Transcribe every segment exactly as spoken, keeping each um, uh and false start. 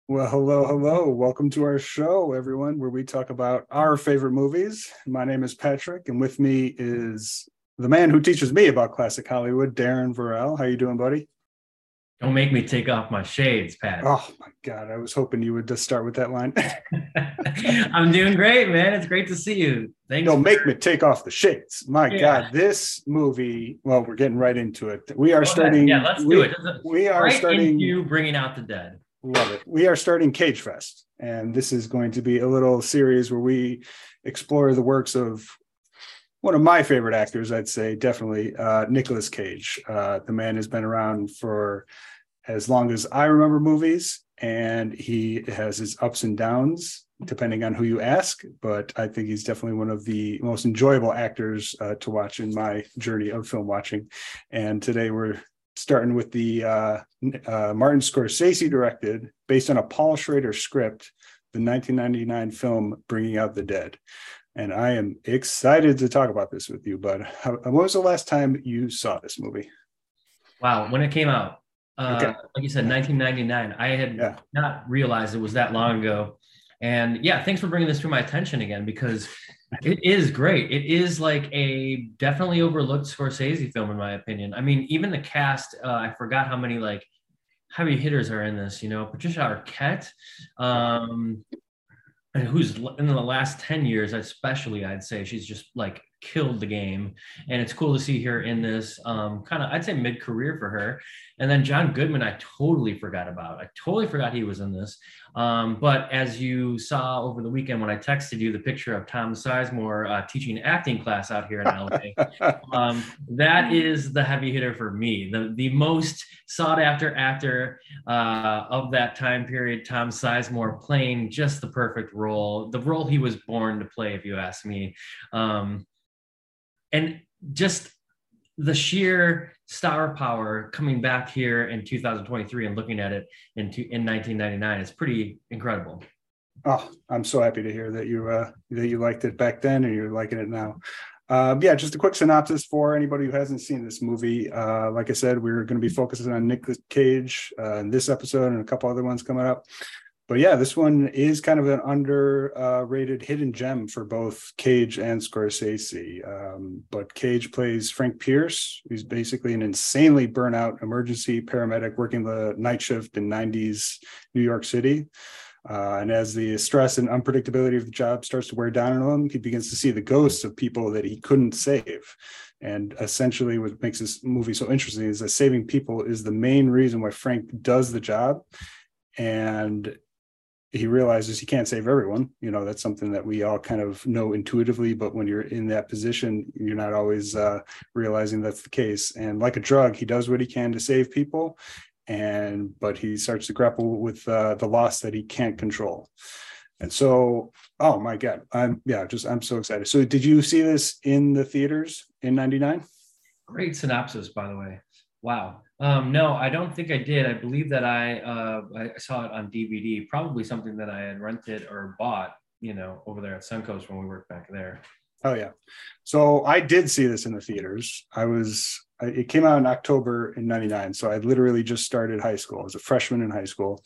Well, hello, hello. Welcome to our show, everyone, where we talk about our favorite movies. My name is Patrick, and with me is the man who teaches me about classic Hollywood, Darren Varel. How you doing, buddy? Don't make me take off my shades, Pat. Oh my God, I was hoping you would just start with that line. I'm doing great, man. It's great to see you. Thanks Don't for make me take off the shades. My yeah. God, this movie. Well, we're getting right into it. We are Go ahead. Yeah, starting. let's do We it. we are Right starting. into bringing out the dead. Love it. We are starting Cage Fest, and this is going to be a little series where we explore the works of one of my favorite actors, I'd say, definitely uh, Nicolas Cage. Uh, the man has been around for as long as I remember movies, and he has his ups and downs depending on who you ask. But I think he's definitely one of the most enjoyable actors uh, to watch in my journey of film watching. And today we're starting with the uh, uh, Martin Scorsese directed, based on a Paul Schrader script, the nineteen ninety-nine film Bringing Out the Dead. And I am excited to talk about this with you, bud. How, when was the last time you saw this movie? Wow, when it came out, uh, Okay. like you said, Yeah. nineteen ninety-nine. I had Yeah. not realized it was that long ago. And yeah, thanks for bringing this to my attention again because it is great. It is like a definitely overlooked Scorsese film, in my opinion. I mean, even the cast, uh, I forgot how many like heavy hitters are in this. You know, Patricia Arquette, Yeah. um, and who's in the last ten years, especially, I'd say she's just like killed the game. And it's cool to see her in this um, kind of, I'd say mid career for her. And then John Goodman, I totally forgot about. I totally forgot he was in this. Um, but as you saw over the weekend when I texted you the picture of Tom Sizemore uh, teaching acting class out here in L A, um, that is the heavy hitter for me. The the most sought after actor uh, of that time period, Tom Sizemore, playing just the perfect role, the role he was born to play, if you ask me. Um, and just the sheer star power coming back here in two thousand twenty-three and looking at it in, in nineteen ninety-nine is pretty incredible. Oh, I'm so happy to hear that you uh, that you liked it back then and you're liking it now. Uh, yeah, just a quick synopsis for anybody who hasn't seen this movie. Uh, like I said, we're going to be focusing on Nicolas Cage uh, in this episode and a couple other ones coming up. But yeah, this one is kind of an underrated uh, hidden gem for both Cage and Scorsese. Um, but Cage plays Frank Pierce, who's basically an insanely burnout emergency paramedic working the night shift in nineties New York City. Uh, and as the stress and unpredictability of the job starts to wear down on him, he begins to see the ghosts of people that he couldn't save. And essentially, what makes this movie so interesting is that saving people is the main reason why Frank does the job. And he realizes he can't save everyone. You know, that's something that we all kind of know intuitively, but when you're in that position, you're not always uh, realizing that's the case. And like a drug, he does what he can to save people, and but he starts to grapple with uh, the loss that he can't control. And so, oh my God, I'm yeah, just I'm so excited. So, did you see this in the theaters in ninety-nine? Great synopsis, by the way. Wow. Um, no, I don't think I did. I believe that I uh, I saw it on D V D, probably something that I had rented or bought, you know, over there at Suncoast when we worked back there. Oh yeah. So I did see this in the theaters. I was it came out in October in ninety-nine. So I literally just started high school. I was a freshman in high school.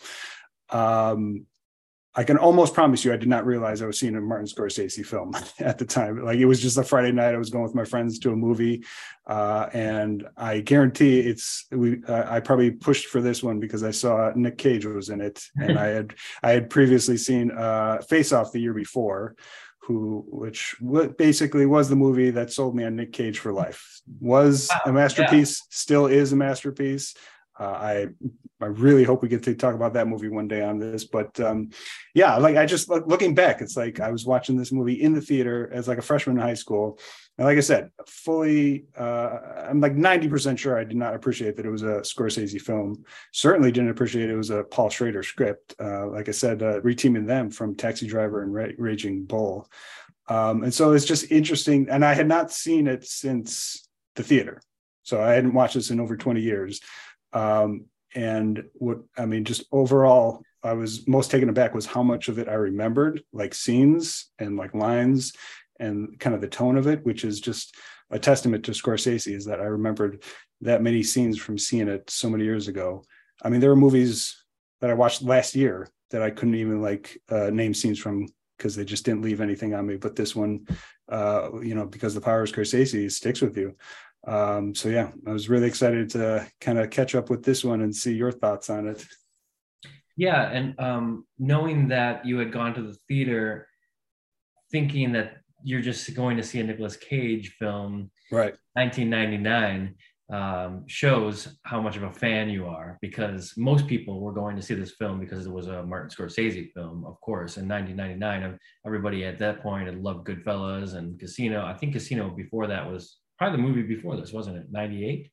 Um, I can almost promise you I did not realize I was seeing a Martin Scorsese film at the time. Like it was just a Friday night. I was going with my friends to a movie. Uh, and I guarantee it's we uh, I probably pushed for this one because I saw Nick Cage was in it. And I had I had previously seen uh, Face Off the year before, who which basically was the movie that sold me on Nick Cage for life. Was a Wow. Yeah. masterpiece, still is a masterpiece. Uh, I I really hope we get to talk about that movie one day on this. But um, yeah, like I just looking back, it's like I was watching this movie in the theater as like a freshman in high school. And like I said, fully, uh, I'm like ninety percent sure I did not appreciate that it was a Scorsese film. Certainly didn't appreciate it was a Paul Schrader script. Uh, like I said, uh, reteaming them from Taxi Driver and Ra- Raging Bull. Um, and so it's just interesting. And I had not seen it since the theater. So I hadn't watched this in over twenty years. Um, and what I mean, just overall, I was most taken aback was how much of it I remembered, like scenes and like lines and kind of the tone of it, which is just a testament to Scorsese, is that I remembered that many scenes from seeing it so many years ago. I mean, there were movies that I watched last year that I couldn't even like uh, name scenes from because they just didn't leave anything on me. But this one, uh, you know, because the power of Scorsese sticks with you. Um, so yeah, I was really excited to kind of catch up with this one and see your thoughts on it. Yeah, and um, knowing that you had gone to the theater, thinking that you're just going to see a Nicolas Cage film, right? nineteen ninety-nine, um, shows how much of a fan you are, because most people were going to see this film because it was a Martin Scorsese film, of course. In nineteen ninety-nine, everybody at that point had loved Goodfellas and Casino. I think Casino before that was probably the movie before this, wasn't it? ninety-eight?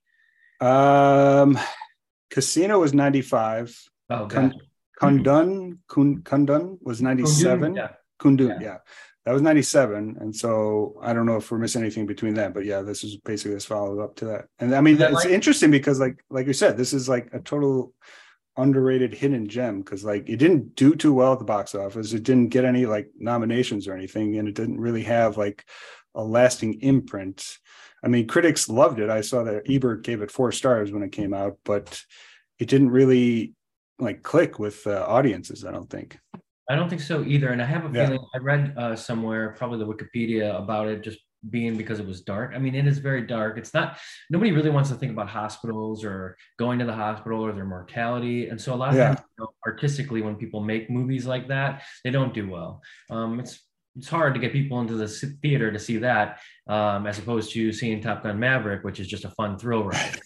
Um, Casino was ninety-five. Oh, gotcha. Kundun, Kun, Kundun was ninety-seven. Kundun, yeah. Kundun, yeah. yeah. That was ninety-seven. And so I don't know if we're missing anything between that, but yeah, this is basically this follow up to that. And I mean, it's like, interesting because like, like you said, this is like a total underrated hidden gem because like it didn't do too well at the box office. It didn't get any like nominations or anything. And it didn't really have like a lasting imprint. I mean, critics loved it. I saw that Ebert gave it four stars when it came out, but it didn't really like click with uh, audiences, I don't think. I don't think so either. And I have a yeah. feeling I read uh, somewhere, probably the Wikipedia, about it just being because it was dark. I mean, it is very dark. It's not, nobody really wants to think about hospitals or going to the hospital or their mortality. And so a lot of yeah. times, you know, artistically, when people make movies like that, they don't do well. Um, it's it's hard to get people into the theater to see that, um, as opposed to seeing Top Gun Maverick, which is just a fun thrill ride.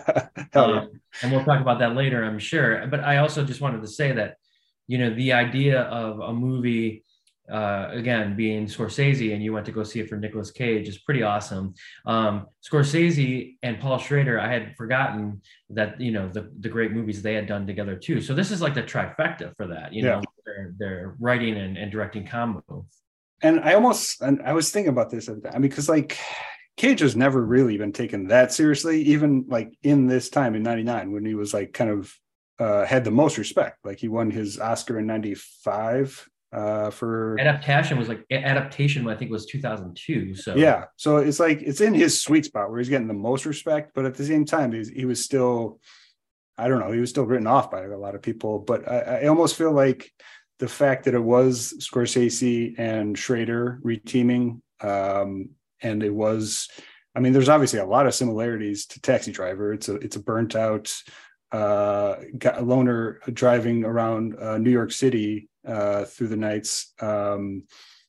um, and we'll talk about that later, I'm sure. But I also just wanted to say that, you know, the idea of a movie, uh, again, being Scorsese, and you went to go see it for Nicolas Cage, is pretty awesome. Um, Scorsese and Paul Schrader, I had forgotten that, you know, the, the great movies they had done together too. So this is like the trifecta for that, you know, yeah. their, their writing and, and directing combo. And I almost, and I was thinking about this, I mean, because like Cage has never really been taken that seriously, even like in this time in ninety-nine when he was like kind of uh, had the most respect. Like he won his Oscar in ninety-five uh, for adaptation was like adaptation, I think was two thousand two. So yeah, so it's like it's in his sweet spot where he's getting the most respect, but at the same time, he's, he was still, I don't know, he was still written off by a lot of people. But I, I almost feel like the fact that it was Scorsese and Schrader reteaming, um, and it was, I mean, there's obviously a lot of similarities to Taxi Driver. It's a it's a burnt out uh, loner driving around uh, New York City uh, through the nights, um,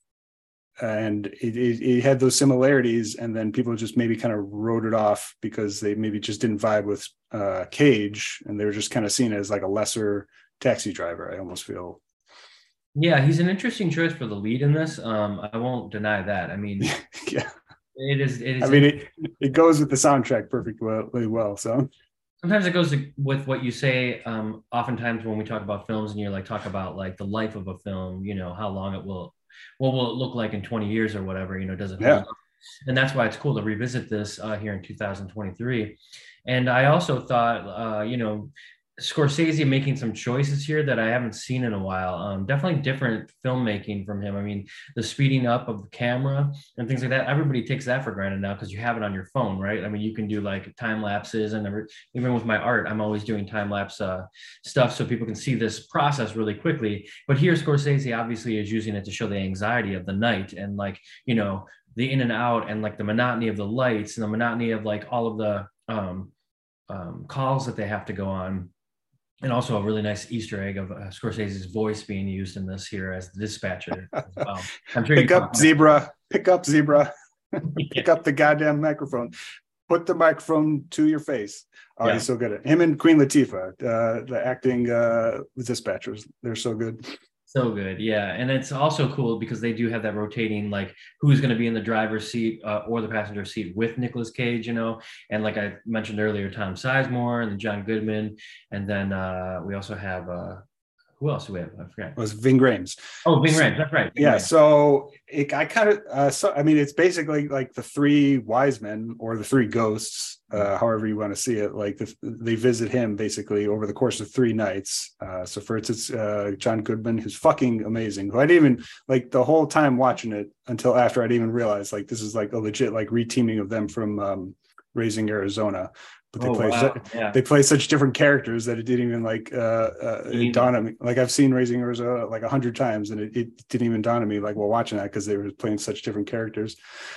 and it, it, it had those similarities. And then people just maybe kind of wrote it off because they maybe just didn't vibe with uh, Cage, and they were just kind of seen as like a lesser Taxi Driver. I almost feel. Yeah, he's an interesting choice for the lead in this. Um, I won't deny that. I mean, yeah, it is. It is. I mean, it, it goes with the soundtrack perfectly well, really well. So sometimes it goes with what you say. Um, oftentimes when we talk about films and you're like talk about like the life of a film, you know, how long it will, what will it look like in twenty years or whatever, you know, does it hold yeah. up? And that's why it's cool to revisit this uh, here in two thousand twenty-three. And I also thought, uh, you know, Scorsese making some choices here that I haven't seen in a while. Um, definitely different filmmaking from him. I mean, the speeding up of the camera and things like that. Everybody takes that for granted now because you have it on your phone, right? I mean, you can do like time lapses, and every, even with my art, I'm always doing time lapse uh, stuff so people can see this process really quickly. But here, Scorsese obviously is using it to show the anxiety of the night and like, you know, the in and out and like the monotony of the lights and the monotony of like all of the um, um, calls that they have to go on. And also a really nice Easter egg of uh, Scorsese's voice being used in this here as the dispatcher. Um, I'm sure pick you up zebra, pick up zebra, pick up the goddamn microphone, put the microphone to your face. Oh, yeah. He's so good at him and Queen Latifah, uh, the acting uh, dispatchers. They're so good. So good, yeah. And it's also cool because they do have that rotating, like who's going to be in the driver's seat uh, or the passenger seat with Nicolas Cage, you know. And like I mentioned earlier, Tom Sizemore and John Goodman. And then uh, we also have, uh, who else do we have? I forgot. It was Ving Rhames. Oh, Ving Rhames, that's right. Ving yeah, Rhames. So it, I kind of, uh, so I mean, it's basically like the three wise men or the three ghosts, uh, however you want to see it. Like the, they visit him basically over the course of three nights. Uh, so first it's uh, John Goodman, who's fucking amazing. Who I didn't even like the whole time watching it until after I'd even realized like this is like a legit like reteaming of them from um, Raising Arizona. but they Oh play wow, su- yeah. they play such different characters that it didn't even like uh, uh it dawn on me. Like I've seen Raising Arizona like a hundred times, and it, it didn't even dawn on me like while watching that because they were playing such different characters.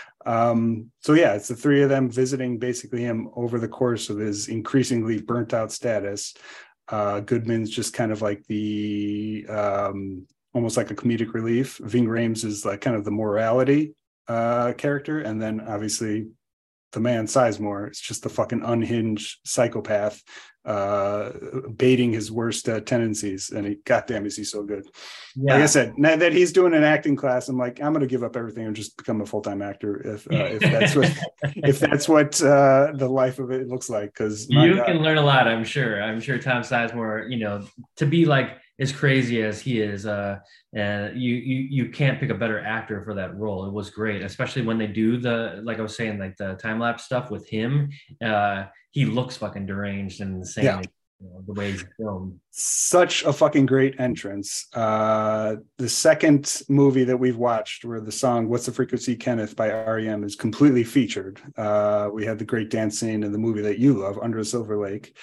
Um, so yeah, it's the three of them visiting basically him over the course of his increasingly burnt out status. Uh, Goodman's just kind of like the um, almost like a comedic relief. Ving Rhames is like kind of the morality uh, character, and then obviously the man Sizemore is just the fucking unhinged psychopath, uh, baiting his worst uh, tendencies. And he, goddamn, is he so good? Yeah. Like I said, now that he's doing an acting class, I'm like, I'm going to give up everything and just become a full time actor if uh, if that's what if that's what uh, the life of it looks like. Because you God. can learn a lot, I'm sure. I'm sure Tom Sizemore, you know, to be like as crazy as he is, uh, and you you you can't pick a better actor for that role. It was great, especially when they do the like I was saying, like the time lapse stuff with him. Uh, he looks fucking deranged and insane. Yeah. You know, the way he's filmed. Such a fucking great entrance. Uh, the second movie that we've watched where the song What's the Frequency, Kenneth by R E M is completely featured. Uh, we had the great dance scene in the movie that you love, Under a Silver Lake,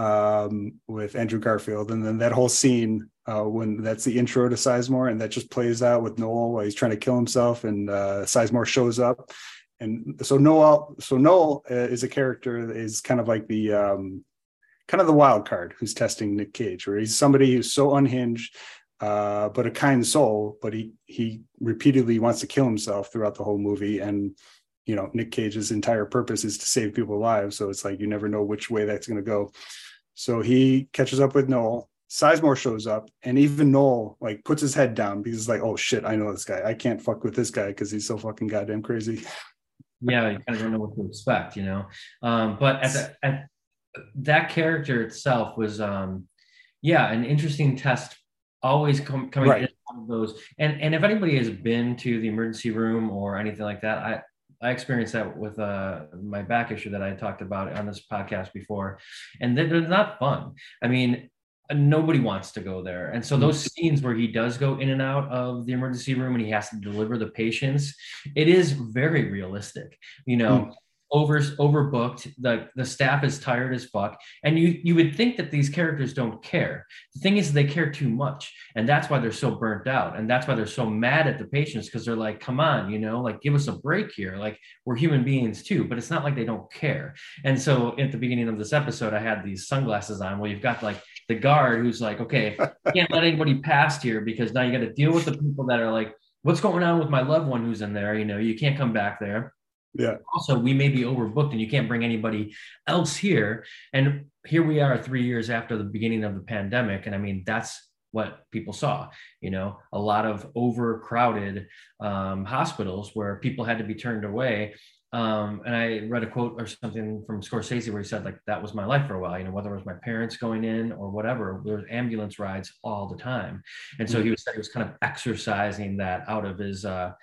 um, with Andrew Garfield. And then that whole scene uh, when that's the intro to Sizemore, and that just plays out with Noel while he's trying to kill himself, and uh, Sizemore shows up. And so Noel, so Noel uh, is a character that is kind of like the um, kind of the wild card who's testing Nick Cage, where he's somebody who's so unhinged, uh, but a kind soul, but he he repeatedly wants to kill himself throughout the whole movie. And, you know, Nick Cage's entire purpose is to save people's lives. So it's like, you never know which way that's going to go. So he catches up with Noel. Sizemore shows up, and even Noel like puts his head down because he's like, oh shit, I know this guy. I can't fuck with this guy because he's so fucking goddamn crazy. Yeah, you kind of don't know what to expect, you know. Um, but at, the, at that character itself was um yeah an interesting test, always com- coming right. in out of those. And and if anybody has been to the emergency room or anything like that, i i experienced that with uh my back issue that I talked about on this podcast before, and they're not fun. I mean, nobody wants to go there. And so those scenes where he does go in and out of the emergency room and he has to deliver the patients, it is very realistic, you know. Mm. over overbooked, the the staff is tired as fuck, and you you would think that these characters don't care. The thing is, they care too much, and that's why they're so burnt out, and that's why they're so mad at the patients, because they're like, come on, you know, like, give us a break here, like, we're human beings too. But it's not like they don't care. And so at the beginning of this episode, I had these sunglasses on, where you've got like the guard who's like, okay, can't let anybody past here, because now you got to deal with the people that are like, what's going on with my loved one who's in there, you know, you can't come back there. Yeah. Also, we may be overbooked and you can't bring anybody else here. And here we are three years after the beginning of the pandemic. And I mean, that's what people saw, you know, a lot of overcrowded um, hospitals where people had to be turned away. Um, and I read a quote or something from Scorsese where he said, like, that was my life for a while, you know, whether it was my parents going in or whatever, there was ambulance rides all the time. And so he was, he was kind of exercising that out of his, uh,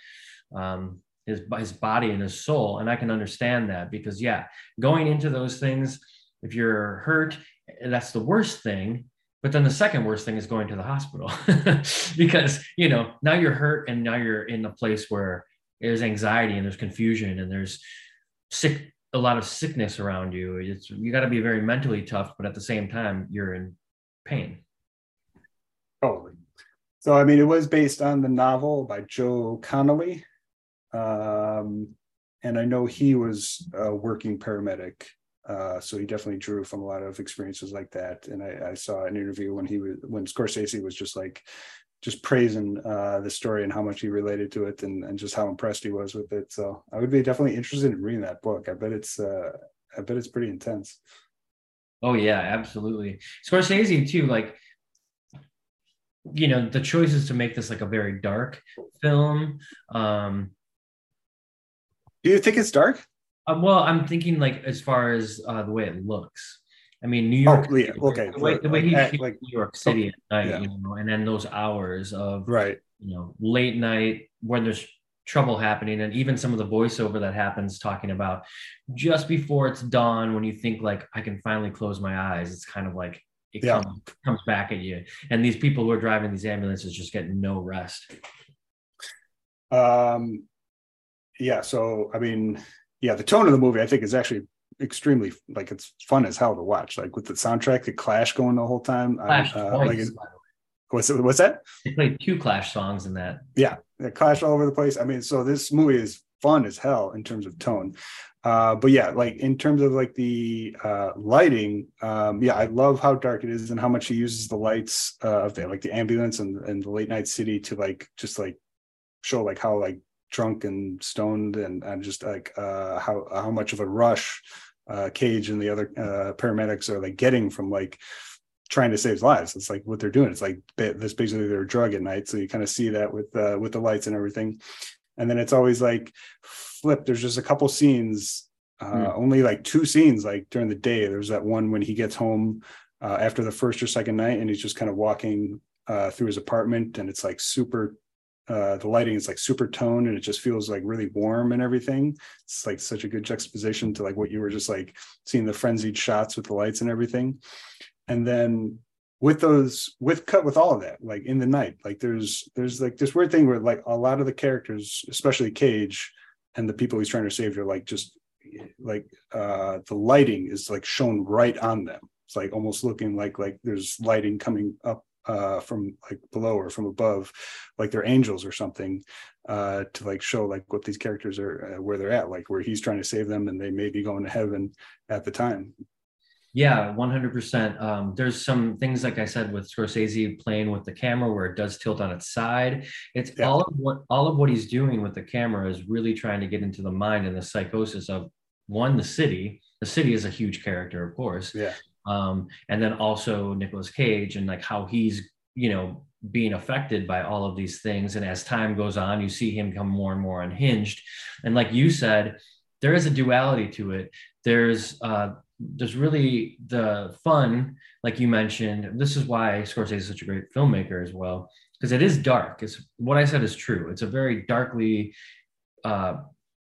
um, his, his body and his soul. And I can understand that, because yeah, going into those things, if you're hurt, that's the worst thing. But then the second worst thing is going to the hospital because, you know, now you're hurt and now you're in a place where there's anxiety and there's confusion and there's sick, a lot of sickness around you. It's, you got to be very mentally tough, but at the same time, you're in pain. Totally. So, I mean, it was based on the novel by Joe Connolly. Um, and I know he was a working paramedic. Uh, so he definitely drew from a lot of experiences like that. And I, I saw an interview when he was, when Scorsese was just like, just praising uh, the story and how much he related to it, and, and just how impressed he was with it. So I would be definitely interested in reading that book. I bet it's, uh, I bet it's pretty intense. Oh yeah, absolutely. Scorsese too, like, you know, the choices to make this like a very dark film. Um, Do you think it's dark? Uh, well, I'm thinking like as far as uh, the way it looks. I mean, New York. Oh, yeah. Okay. The way, the way like, he act, shoots like New York City at night, yeah. you know, and then those hours of right, you know, late night when there's trouble happening, and even some of the voiceover that happens talking about just before it's dawn, when you think like I can finally close my eyes, it's kind of like it yeah. comes comes back at you, and these people who are driving these ambulances just get no rest. Um. Yeah. So I mean. Yeah, the tone of the movie, I think, is actually extremely like it's fun as hell to watch. Like with the soundtrack, the Clash going the whole time. Clash Uh, twice, like it, by the way. what's what's that? They played two Clash songs in that. Yeah, the Clash all over the place. I mean, so this movie is fun as hell in terms of tone. Uh, but yeah, like in terms of like the uh, lighting, um, yeah, I love how dark it is and how much he uses the lights uh, of the like the ambulance and, and the late night city to like just like show like how like drunk and stoned and, and just like uh, how how much of a rush uh, Cage and the other uh, paramedics are like getting from like trying to save lives. It's like what they're doing. It's like that's basically their drug at night. So you kind of see that with uh, with the lights and everything. And then it's always like flip. There's just a couple scenes, uh, mm. only like two scenes, like during the day. There's that one when he gets home uh, after the first or second night, and he's just kind of walking uh, through his apartment, and it's like super. Uh, the lighting is like super toned, and it just feels like really warm and everything. It's like such a good juxtaposition to like what you were just like seeing the frenzied shots with the lights and everything. And then with those with cut with all of that, like in the night, like there's there's like this weird thing where like a lot of the characters, especially Cage and the people he's trying to save, are like just like uh the lighting is like shown right on them. It's like almost looking like like there's lighting coming up uh from like below or from above, like they're angels or something, uh to like show like what these characters are, uh, where they're at, like where he's trying to save them and they may be going to heaven at the time. Yeah, one hundred percent. Um, there's some things, like I said, with Scorsese playing with the camera where it does tilt on its side. It's yeah. all of what all of what he's doing with the camera is really trying to get into the mind and the psychosis of one, the city. The city is a huge character, of course. Yeah. Um, and then also Nicolas Cage and like how he's, you know, being affected by all of these things. And as time goes on, you see him become more and more unhinged. And like you said, there is a duality to it. There's uh there's really the fun, like you mentioned. This is why Scorsese is such a great filmmaker as well, because it is dark. It's what I said is true. It's a very darkly, uh,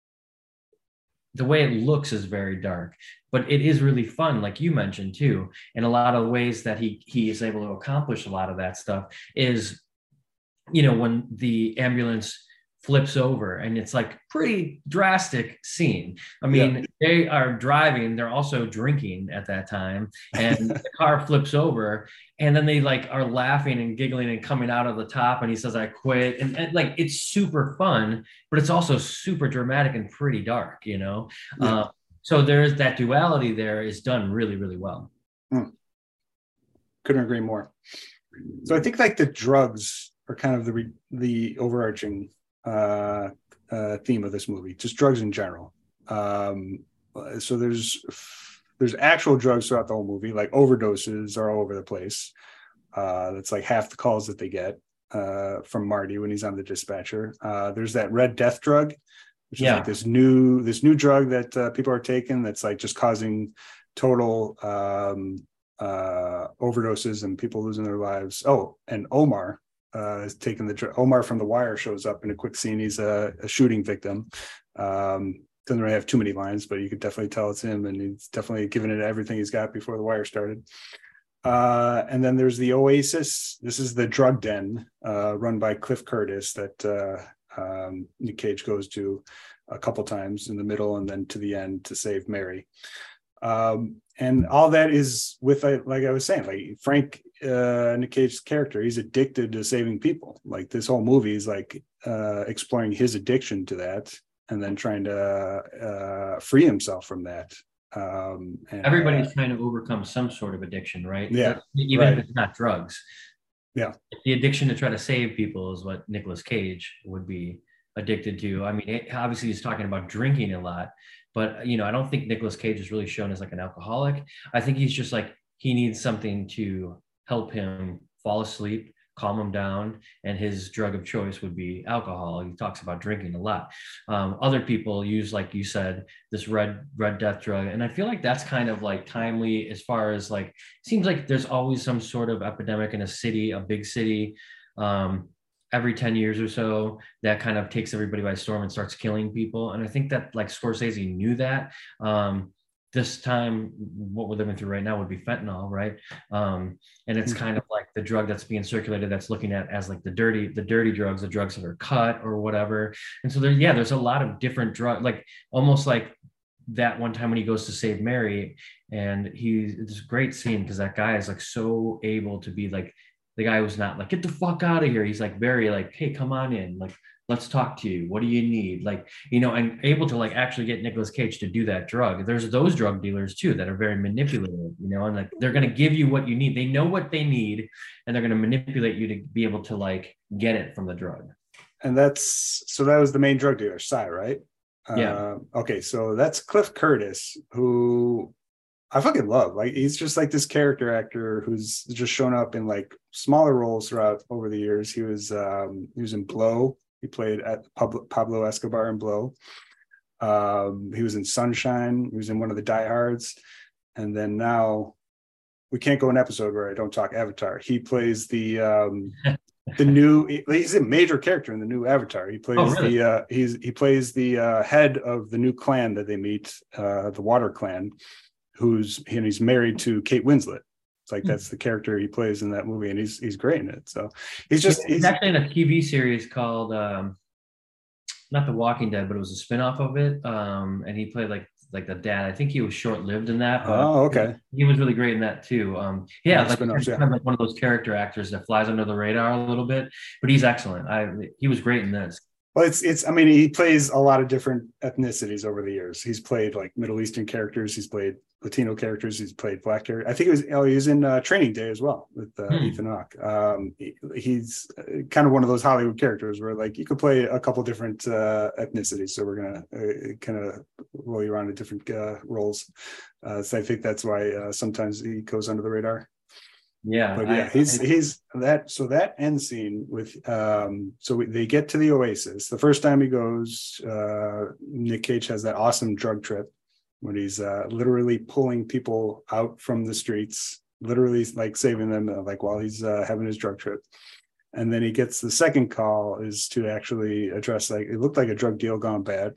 the way it looks is very dark, but it is really fun, like you mentioned too. And a lot of ways that he he is able to accomplish a lot of that stuff is, you know, when the ambulance flips over and it's like pretty drastic scene. I mean, yeah. They are driving, they're also drinking at that time, and the car flips over and then they like are laughing and giggling and coming out of the top, and he says, I quit. And, and like, it's super fun, but it's also super dramatic and pretty dark, you know? Yeah. Uh, so there's that duality there is done really, really well. Mm. Couldn't agree more. So I think like the drugs are kind of the, the overarching uh uh theme of this movie, just drugs in general. Um so there's there's actual drugs throughout the whole movie, like overdoses are all over the place. Uh that's like half the calls that they get uh from Marty when he's on the dispatcher. Uh there's that Red Death drug, which yeah. is like this new this new drug that uh, people are taking that's like just causing total um uh overdoses and people losing their lives. Oh, and Omar Uh, is taking the Omar from The Wire shows up in a quick scene. He's a, a shooting victim. Um, doesn't really have too many lines, but you could definitely tell it's him, and he's definitely given it everything he's got before The Wire started. Uh, and then there's the Oasis. This is the drug den uh, run by Cliff Curtis that uh, um, Nick Cage goes to a couple times in the middle and then to the end to save Mary. Um, and all that is with, like I was saying, like Frank, uh, Nick Cage's character, he's addicted to saving people. Like this whole movie is like uh, exploring his addiction to that and then trying to uh, free himself from that. Um, and, Everybody's uh, trying to overcome some sort of addiction, right? Yeah. Even right. if it's not drugs. Yeah. The addiction to try to save people is what Nicolas Cage would be addicted to. I mean, it, obviously he's talking about drinking a lot, but you know, I don't think Nicolas Cage is really shown as like an alcoholic. I think he's just like, he needs something to help him fall asleep, calm him down, and his drug of choice would be alcohol. He talks about drinking a lot. Um, other people use, like you said, this red red death drug, and I feel like that's kind of like timely as far as like, seems like there's always some sort of epidemic in a city, a big city. Um, every ten years or so, that kind of takes everybody by storm and starts killing people. And I think that like Scorsese knew that. Um, this time, what we're living through right now would be fentanyl, right? Um, and it's kind of like the drug that's being circulated that's looking at as like the dirty, the dirty drugs, the drugs that are cut or whatever. And so there, yeah, there's a lot of different drugs, like almost like that one time when he goes to save Mary, and he it's a great scene because that guy is like so able to be like the guy who's not like get the fuck out of here. He's like very like, hey, come on in, like let's talk to you. What do you need? Like, you know, and able to like actually get Nicolas Cage to do that drug. There's those drug dealers too that are very manipulative, you know, and like they're gonna give you what you need. They know what they need, and they're gonna manipulate you to be able to like get it from the drug. And that's so that was the main drug dealer, Cy, right? Yeah. Uh, okay, so that's Cliff Curtis, who I fucking love. Like he's just like this character actor who's just shown up in like smaller roles throughout over the years. He was um, he was in Blow. He played at Pablo, Pablo Escobar in Blow. Um, he was in Sunshine. He was in one of the Die Hards, and then now we can't go an episode where I don't talk Avatar. He plays the um, the new. He's a major character in the new Avatar. He plays oh, really? the uh, he's he plays the uh, head of the new clan that they meet, uh, the Water Clan, who's and he's married to Kate Winslet. It's like that's the character he plays in that movie, and he's he's great in it. So he's just he's, he's actually in a T V series called um, not The Walking Dead, but it was a spinoff of it. Um, and he played like like the dad. I think he was short lived in that. But oh, okay. He, he was really great in that too. Um, yeah, like, yeah. Kind of like one of those character actors that flies under the radar a little bit, but he's excellent. I he was great in this. Well, it's it's. I mean, he plays a lot of different ethnicities over the years. He's played like Middle Eastern characters. He's played Latino characters. He's played Black characters. I think it was. Oh, he was in uh, Training Day as well with uh, hmm. Ethan Hawke. Um, he, he's kind of one of those Hollywood characters where like you could play a couple different uh, ethnicities. So we're gonna uh, kind of roll you around to different uh, roles. Uh, so I think that's why uh, sometimes he goes under the radar. Yeah, but yeah, I, he's I, he's that. So that end scene with um, so we, they get to the Oasis. The first time he goes, uh, Nick Cage has that awesome drug trip when he's uh, literally pulling people out from the streets, literally like saving them, uh, like while he's uh, having his drug trip. And then he gets the second call is to actually address like it looked like a drug deal gone bad.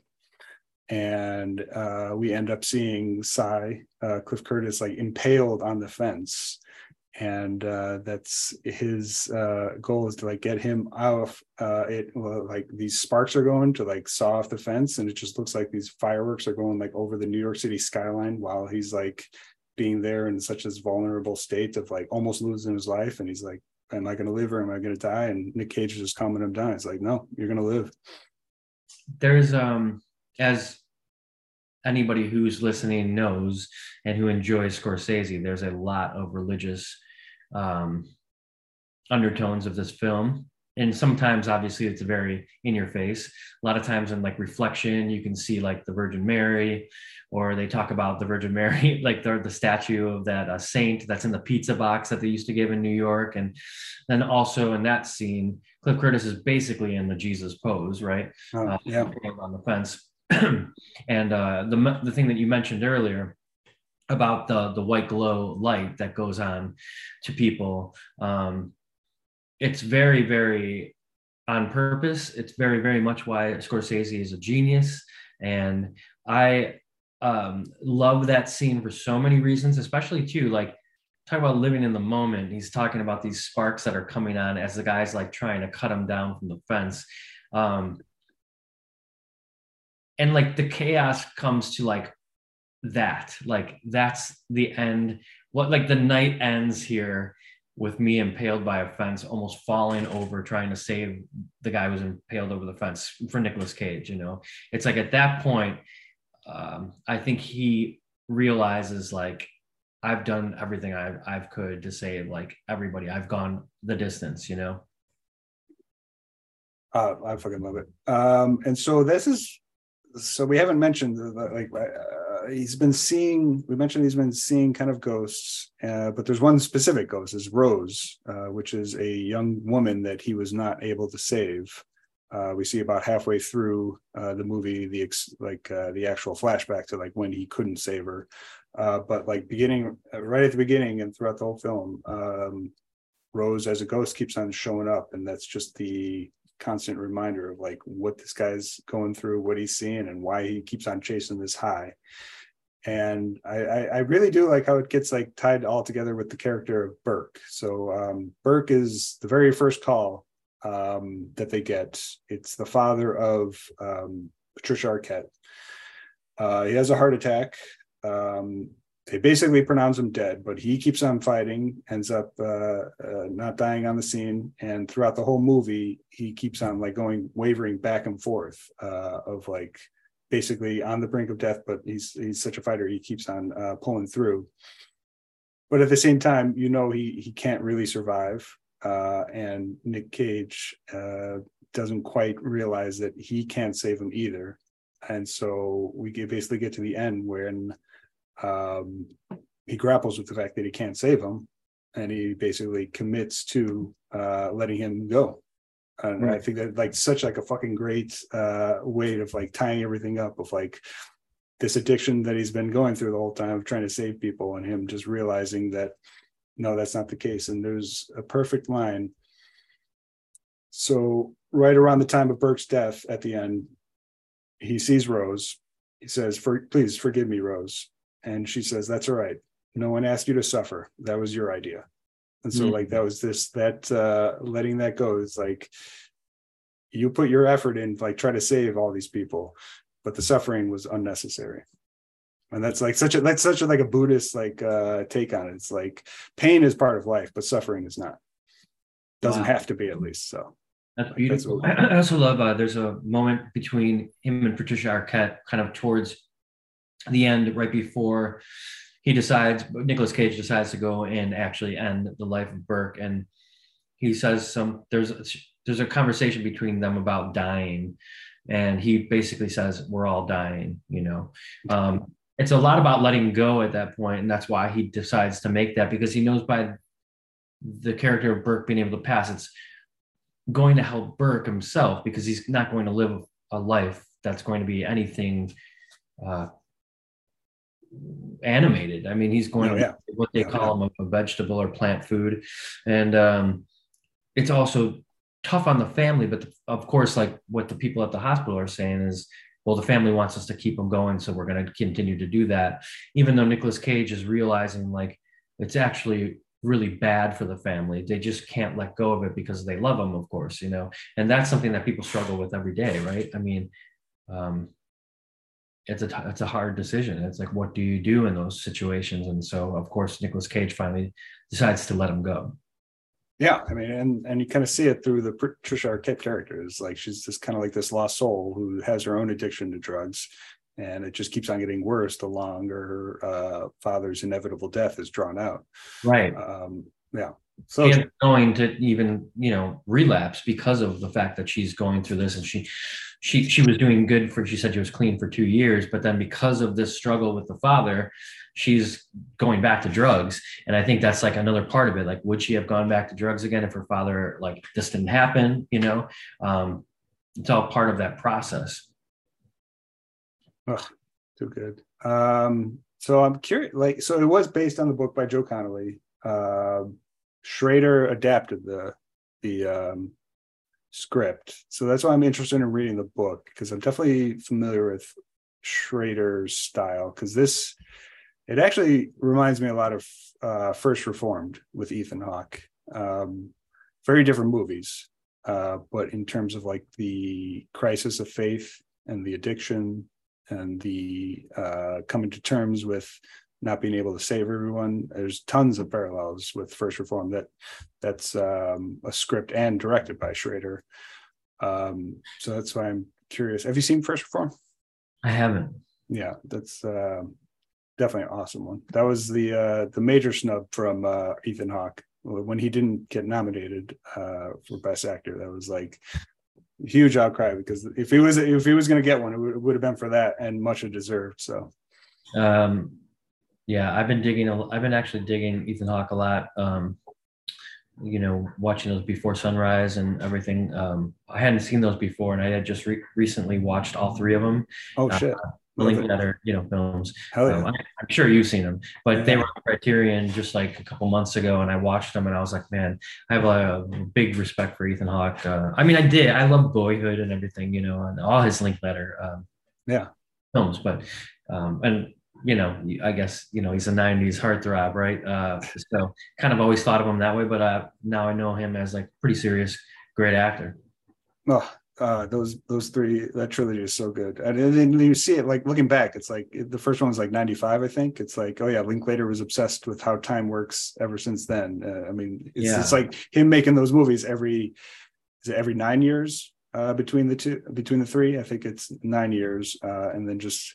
And uh, we end up seeing Cy, uh, Cliff Curtis, like impaled on the fence. And uh, that's his uh, goal is to like get him off. Uh, it well, like these sparks are going to like saw off the fence, and it just looks like these fireworks are going like over the New York City skyline while he's like being there in such a vulnerable state of like almost losing his life. And he's like, "Am I going to live or am I going to die?" And Nick Cage is just calming him down. It's like, "No, you're going to live." There's um as anybody who's listening knows and who enjoys Scorsese, there's a lot of religious um, undertones of this film. And sometimes obviously it's very in your face. A lot of times in like Reflection, you can see like the Virgin Mary, or they talk about the Virgin Mary, like the, the statue of that uh, saint that's in the pizza box that they used to give in New York. And then also in that scene, Cliff Curtis is basically in the Jesus pose, right? Oh, uh, yeah. On the fence. And uh, the the thing that you mentioned earlier about the the white glow light that goes on to people, um, it's very very on purpose. It's very very much why Scorsese is a genius, and I um, love that scene for so many reasons, especially too like talk about living in the moment. He's talking about these sparks that are coming on as the guy's like trying to cut him down from the fence. Um, And like the chaos comes to like that, like that's the end. What like the night ends here with me impaled by a fence, almost falling over, trying to save the guy who was impaled over the fence for Nicolas Cage. You know, it's like at that point, um, I think he realizes like I've done everything I've I've could to save like everybody. I've gone the distance. You know. Uh, I fucking love it. Um, and so this is. So we haven't mentioned like uh, he's been seeing. We mentioned he's been seeing kind of ghosts, uh, but there's one specific ghost, is Rose, uh, which is a young woman that he was not able to save. Uh, we see about halfway through uh, the movie the ex- like uh, the actual flashback to like when he couldn't save her, uh, but like beginning uh, right at the beginning and throughout the whole film, um, Rose as a ghost keeps on showing up, and that's just the constant reminder of like what this guy's going through, what he's seeing, and why he keeps on chasing this high. And I, I, I really do like how it gets like tied all together with the character of Burke. So um, Burke is the very first call um, that they get. It's the father of um, Patricia Arquette. Uh, he has a heart attack. Um, they basically pronounce him dead, but he keeps on fighting, ends up uh, uh, not dying on the scene. And throughout the whole movie, he keeps on like going, wavering back and forth uh, of like basically on the brink of death, but he's he's such a fighter, he keeps on uh, pulling through. But at the same time, you know, he he can't really survive. Uh, and Nick Cage uh, doesn't quite realize that he can't save him either. And so we get, basically get to the end when um, he grapples with the fact that he can't save him, and he basically commits to uh, letting him go. And right. I think that like such like a fucking great uh, way of like tying everything up of like this addiction that he's been going through the whole time of trying to save people, and him just realizing that no, that's not the case. And there's a perfect line. So right around the time of Burke's death at the end, he sees Rose. He says, For, please forgive me, Rose. And she says, that's all right. No one asked you to suffer. That was your idea. And so mm-hmm. like that was this, that uh, letting that go is like, you put your effort in, like try to save all these people, but the suffering was unnecessary. And that's like such a, that's such a, like a Buddhist, like uh, take on it. It's like pain is part of life, but suffering is not. Doesn't wow. have to be, at least. So. That's beautiful. That's I also love uh, there's a moment between him and Patricia Arquette kind of towards the end, right before he decides, Nicolas Cage decides to go and actually end the life of Burke. And he says some, there's, there's a conversation between them about dying. And he basically says, we're all dying, you know. Um, it's a lot about letting go at that point, and that's why he decides to make that, because he knows by the character of Burke being able to pass, it's going to help Burke himself, because he's not going to live a life that's going to be anything uh, animated. I mean, he's going oh, yeah. to be what they yeah, call yeah. him a, a vegetable or plant food. And um, it's also tough on the family, but the, of course, like what the people at the hospital are saying is, well, the family wants us to keep him going, so we're going to continue to do that, even though Nicolas Cage is realizing like it's actually really bad for the family. They just can't let go of it because they love him, of course, you know, and that's something that people struggle with every day, right? I mean, um, it's a it's a hard decision. It's like, what do you do in those situations? And so, of course, Nicolas Cage finally decides to let him go. Yeah, I mean, and and you kind of see it through the Patricia Arquette character. It's like she's just kind of like this lost soul who has her own addiction to drugs, and it just keeps on getting worse the longer her uh, father's inevitable death is drawn out. Right. Um, yeah. So and going to even, you know, relapse because of the fact that she's going through this, and she she she was doing good for, she said she was clean for two years, but then because of this struggle with the father, she's going back to drugs. And I think that's like another part of it. Like, would she have gone back to drugs again if her father, like, this didn't happen? You know, um, it's all part of that process. Oh, too good. Um, so I'm curious, like, so it was based on the book by Joe Connolly. Uh, Schrader adapted the the um, script, so that's why I'm interested in reading the book, because I'm definitely familiar with Schrader's style. Because this, it actually reminds me a lot of uh, First Reformed with Ethan Hawke. Um, very different movies, uh, but in terms of like the crisis of faith and the addiction and the uh, coming to terms with not being able to save everyone, there's tons of parallels with First Reformed. That that's um, a script and directed by Schrader. Um, so that's why I'm curious. Have you seen First Reformed? I haven't. Yeah, that's uh, definitely an awesome one. That was the uh, the major snub from uh, Ethan Hawke when he didn't get nominated uh, for Best Actor. That was like huge outcry, because if he was if he was going to get one, it would, it would have been for that, and much deserved. So. Um, Yeah, I've been digging. A, I've been actually digging Ethan Hawke a lot. Um, you know, watching those Before Sunrise and everything. Um, I hadn't seen those before, and I had just re- recently watched all three of them. Oh shit! Uh, Linklater, you know, films. Hell yeah. Um, I, I'm sure you've seen them, but yeah. they were on Criterion just like a couple months ago, and I watched them, and I was like, man, I have a, a big respect for Ethan Hawke. Uh, I mean, I did. I love Boyhood and everything, you know, and all his Linklater um, yeah films, but um, and. You know, I guess, you know, he's a nineties heartthrob, right? Uh, so kind of always thought of him that way, but uh, now I know him as like pretty serious, great actor. Oh, uh, those those three, that trilogy is so good. And then you see it, like looking back, it's like the first one was like ninety-five, I think. It's like, oh yeah, Linklater was obsessed with how time works ever since then. Uh, I mean, it's Yeah. it's like him making those movies every is it every nine years uh, between the two between the three. I think it's nine years, uh, and then just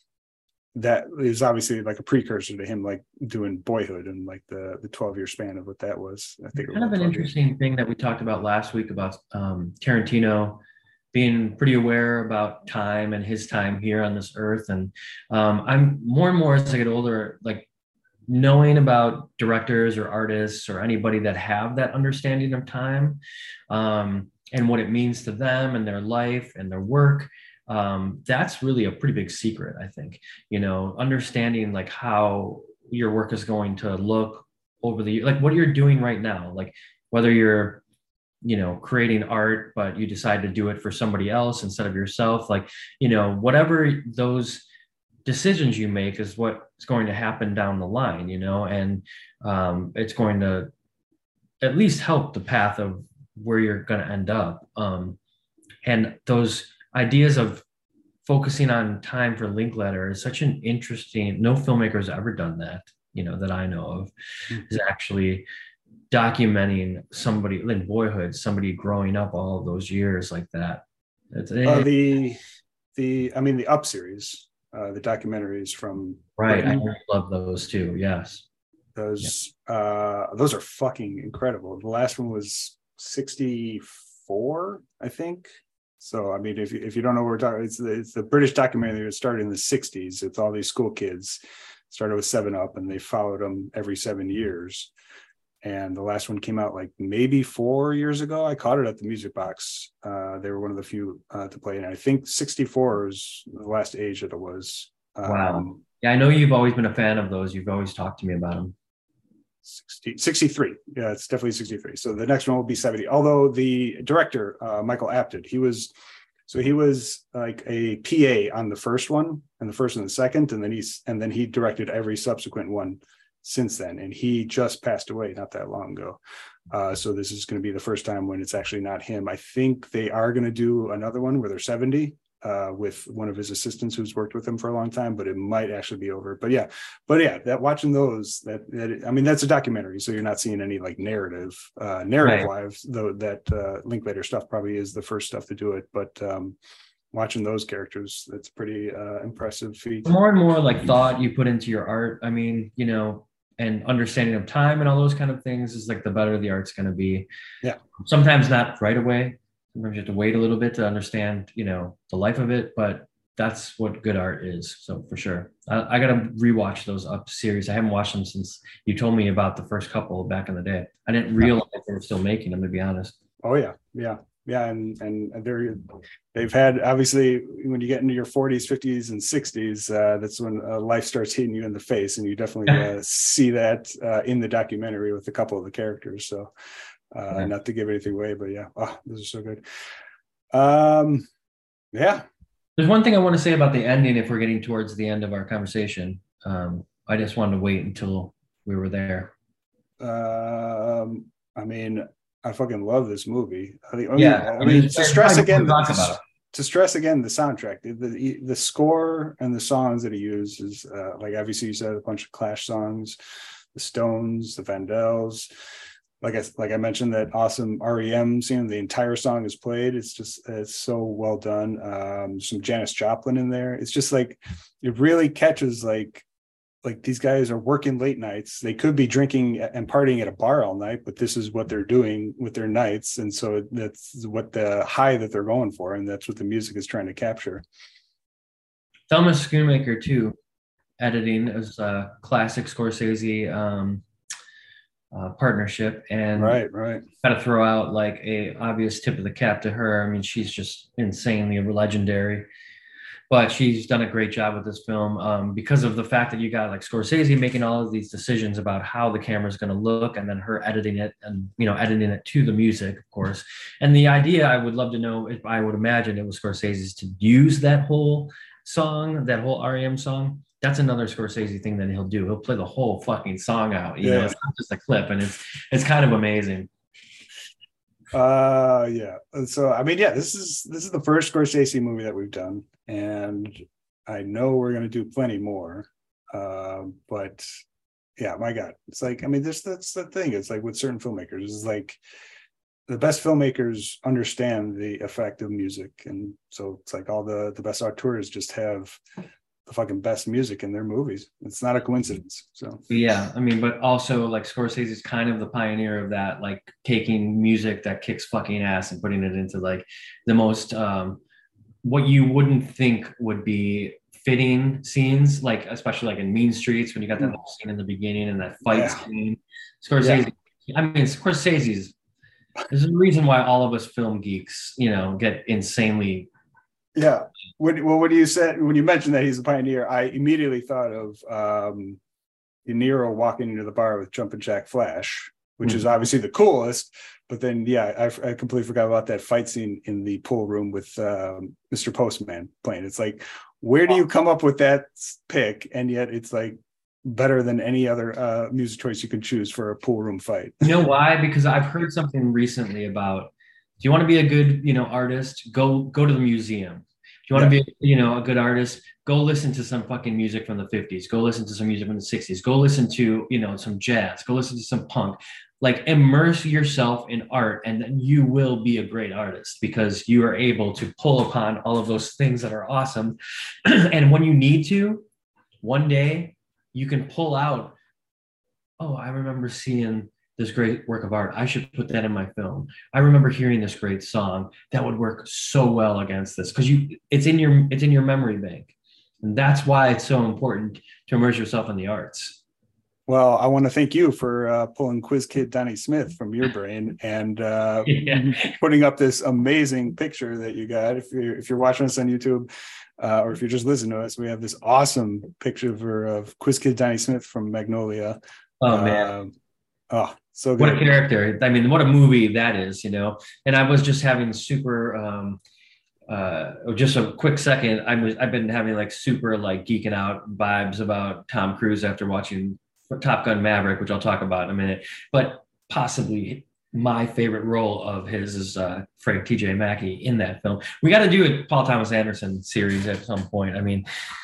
that is obviously like a precursor to him like doing Boyhood and like the the twelve year span of what that was. I think it was Kind of like an twelve years. interesting thing that we talked about last week about um, Tarantino being pretty aware about time and his time here on this earth. And um, I'm more and more as I get older, like knowing about directors or artists or anybody that have that understanding of time um, and what it means to them and their life and their work. Um, that's really a pretty big secret, I think, you know, understanding like how your work is going to look over the, like what you're doing right now, like whether you're, you know, creating art, but you decide to do it for somebody else instead of yourself, like, you know, whatever those decisions you make is what's going to happen down the line, you know, and um, it's going to at least help the path of where you're going to end up. Um, and those ideas of focusing on time for Linklater is such an interesting, no filmmaker's ever done that, you know, that I know of, is actually documenting somebody in Boyhood, somebody growing up all of those years like that. It's, Uh, the the I mean the Up series, uh, the documentaries from right. Britain, I love those too. Yes. those yeah. uh, those are fucking incredible. The last one was sixty-four, I think. So I mean, if you, if you don't know what we're talking, it's the, it's the British documentary that started in the sixties. It's all these school kids, started with Seven Up, and they followed them every seven years. And the last one came out like maybe four years ago. I caught it at the Music Box. Uh, they were one of the few uh, to play. And I think sixty-four is the last age that it was. Um, wow. Yeah, I know you've always been a fan of those. You've always talked to me about them. sixty, sixty-three. Yeah, it's definitely sixty-three. So the next one will be seventy. Although the director, uh, Michael Apted, he was, so he was like a P A on the first one and the first and the second. And then he's, and then he directed every subsequent one since then, and he just passed away not that long ago. Uh, so this is going to be the first time when it's actually not him. I think they are going to do another one where they're seventy uh, with one of his assistants who's worked with him for a long time, but it might actually be over. But yeah, but yeah, that watching those, that, that I mean, that's a documentary, so you're not seeing any like narrative, uh, narrative Right. lives, though that uh, Linklater stuff probably is the first stuff to do it. But um, watching those characters, that's pretty uh, impressive feat. The more and more like thought you put into your art, I mean, you know, and understanding of time and all those kind of things is like the better the art's going to be. Yeah. Sometimes not right away. Sometimes you have to wait a little bit to understand, you know, the life of it, but that's what good art is. So for sure. I, I got to rewatch those Up series. I haven't watched them since you told me about the first couple back in the day. I didn't realize they were still making them, to be honest. Oh yeah. Yeah. Yeah, and and they're they've had, obviously when you get into your forties, fifties, and sixties, uh, that's when uh, life starts hitting you in the face, and you definitely uh, see that uh, in the documentary with a couple of the characters. So, uh, Yeah. not to give anything away, but yeah, oh, this is so good. Um, yeah. There's one thing I want to say about the ending. If we're getting towards the end of our conversation, um, I just wanted to wait until we were there. Um, I mean. I fucking love this movie. I mean, Yeah, I mean, to stress again, talk to, about it. to stress again, the soundtrack, the, the the score and the songs that he uses, uh, like obviously you said, a bunch of Clash songs, the Stones, the Vandells. Like I like I mentioned, that awesome R E M scene. The entire song is played. It's just it's so well done. Um, some Janis Joplin in there. It's just like it really catches like. Like these guys are working late nights. They could be drinking and partying at a bar all night, but this is what they're doing with their nights. And so that's what the high that they're going for. And that's what the music is trying to capture. Thelma Schoonmaker too, editing is a classic Scorsese um, uh, partnership. And right, right. Got to throw out like a obvious tip of the cap to her. I mean, she's just insanely legendary. But she's done a great job with this film um, because of the fact that you got like Scorsese making all of these decisions about how the camera is going to look, and then her editing it and, you know, editing it to the music, of course. And the idea, I would love to know if I would imagine it was Scorsese's to use that whole song, that whole R E M song. That's another Scorsese thing that he'll do. He'll play the whole fucking song out. You Yeah. know, it's not just a clip, and it's it's kind of amazing. Uh, yeah. So I mean, yeah, this is this is the first Scorsese movie that we've done, and I know we're gonna do plenty more. Um, but yeah, my God, it's like I mean, this that's the thing. It's like with certain filmmakers, it's like the best filmmakers understand the effect of music, and so it's like all the the best auteurs just have the fucking best music in their movies. It's not a coincidence. So Yeah, I mean, but also like Scorsese is kind of the pioneer of that, like taking music that kicks fucking ass and putting it into like the most um what you wouldn't think would be fitting scenes, like especially like in Mean Streets when you got that whole scene in the beginning and that fight yeah, scene. yeah, Scorsese, I mean, Scorsese's there's a reason why all of us film geeks, you know, get insanely. yeah. When, well, when you said when you mentioned that he's a pioneer, I immediately thought of um, De Niro walking into the bar with Jumpin' Jack Flash, which is obviously the coolest. But then, yeah, I, I completely forgot about that fight scene in the pool room with um, Mister Postman playing. It's like, where do you come up with that pick? And yet, it's like better than any other uh, music choice you can choose for a pool room fight. You know why? Because I've heard something recently about, do you want to be a good, you know, artist? Go go to the museum. Do you want Yeah, to be, you know, a good artist? Go listen to some fucking music from the fifties. Go listen to some music from the sixties. Go listen to, you know, some jazz. Go listen to some punk. Like immerse yourself in art and then you will be a great artist because you are able to pull upon all of those things that are awesome. And when you need to, one day you can pull out, oh, I remember seeing this great work of art. I should put that in my film. I remember hearing this great song that would work so well against this because you it's in your it's in your memory bank. And that's why it's so important to immerse yourself in the arts. well, I want to thank you for uh, pulling Quiz Kid Donnie Smith from your brain and uh, Yeah. putting up this amazing picture that you got. If you're if you're watching us on YouTube, uh, or if you're just listening to us, we have this awesome picture of, of Quiz Kid Donnie Smith from Magnolia. Oh man. Uh, oh, so What a good. character. I mean, what a movie that is, you know. And I was just having super um uh just a quick second. I was I've been having like super like geeking out vibes about Tom Cruise after watching Top Gun Maverick, which I'll talk about in a minute. But possibly my favorite role of his is uh, Frank T J Mackey in that film. We got to do a Paul Thomas Anderson series at some point. I mean,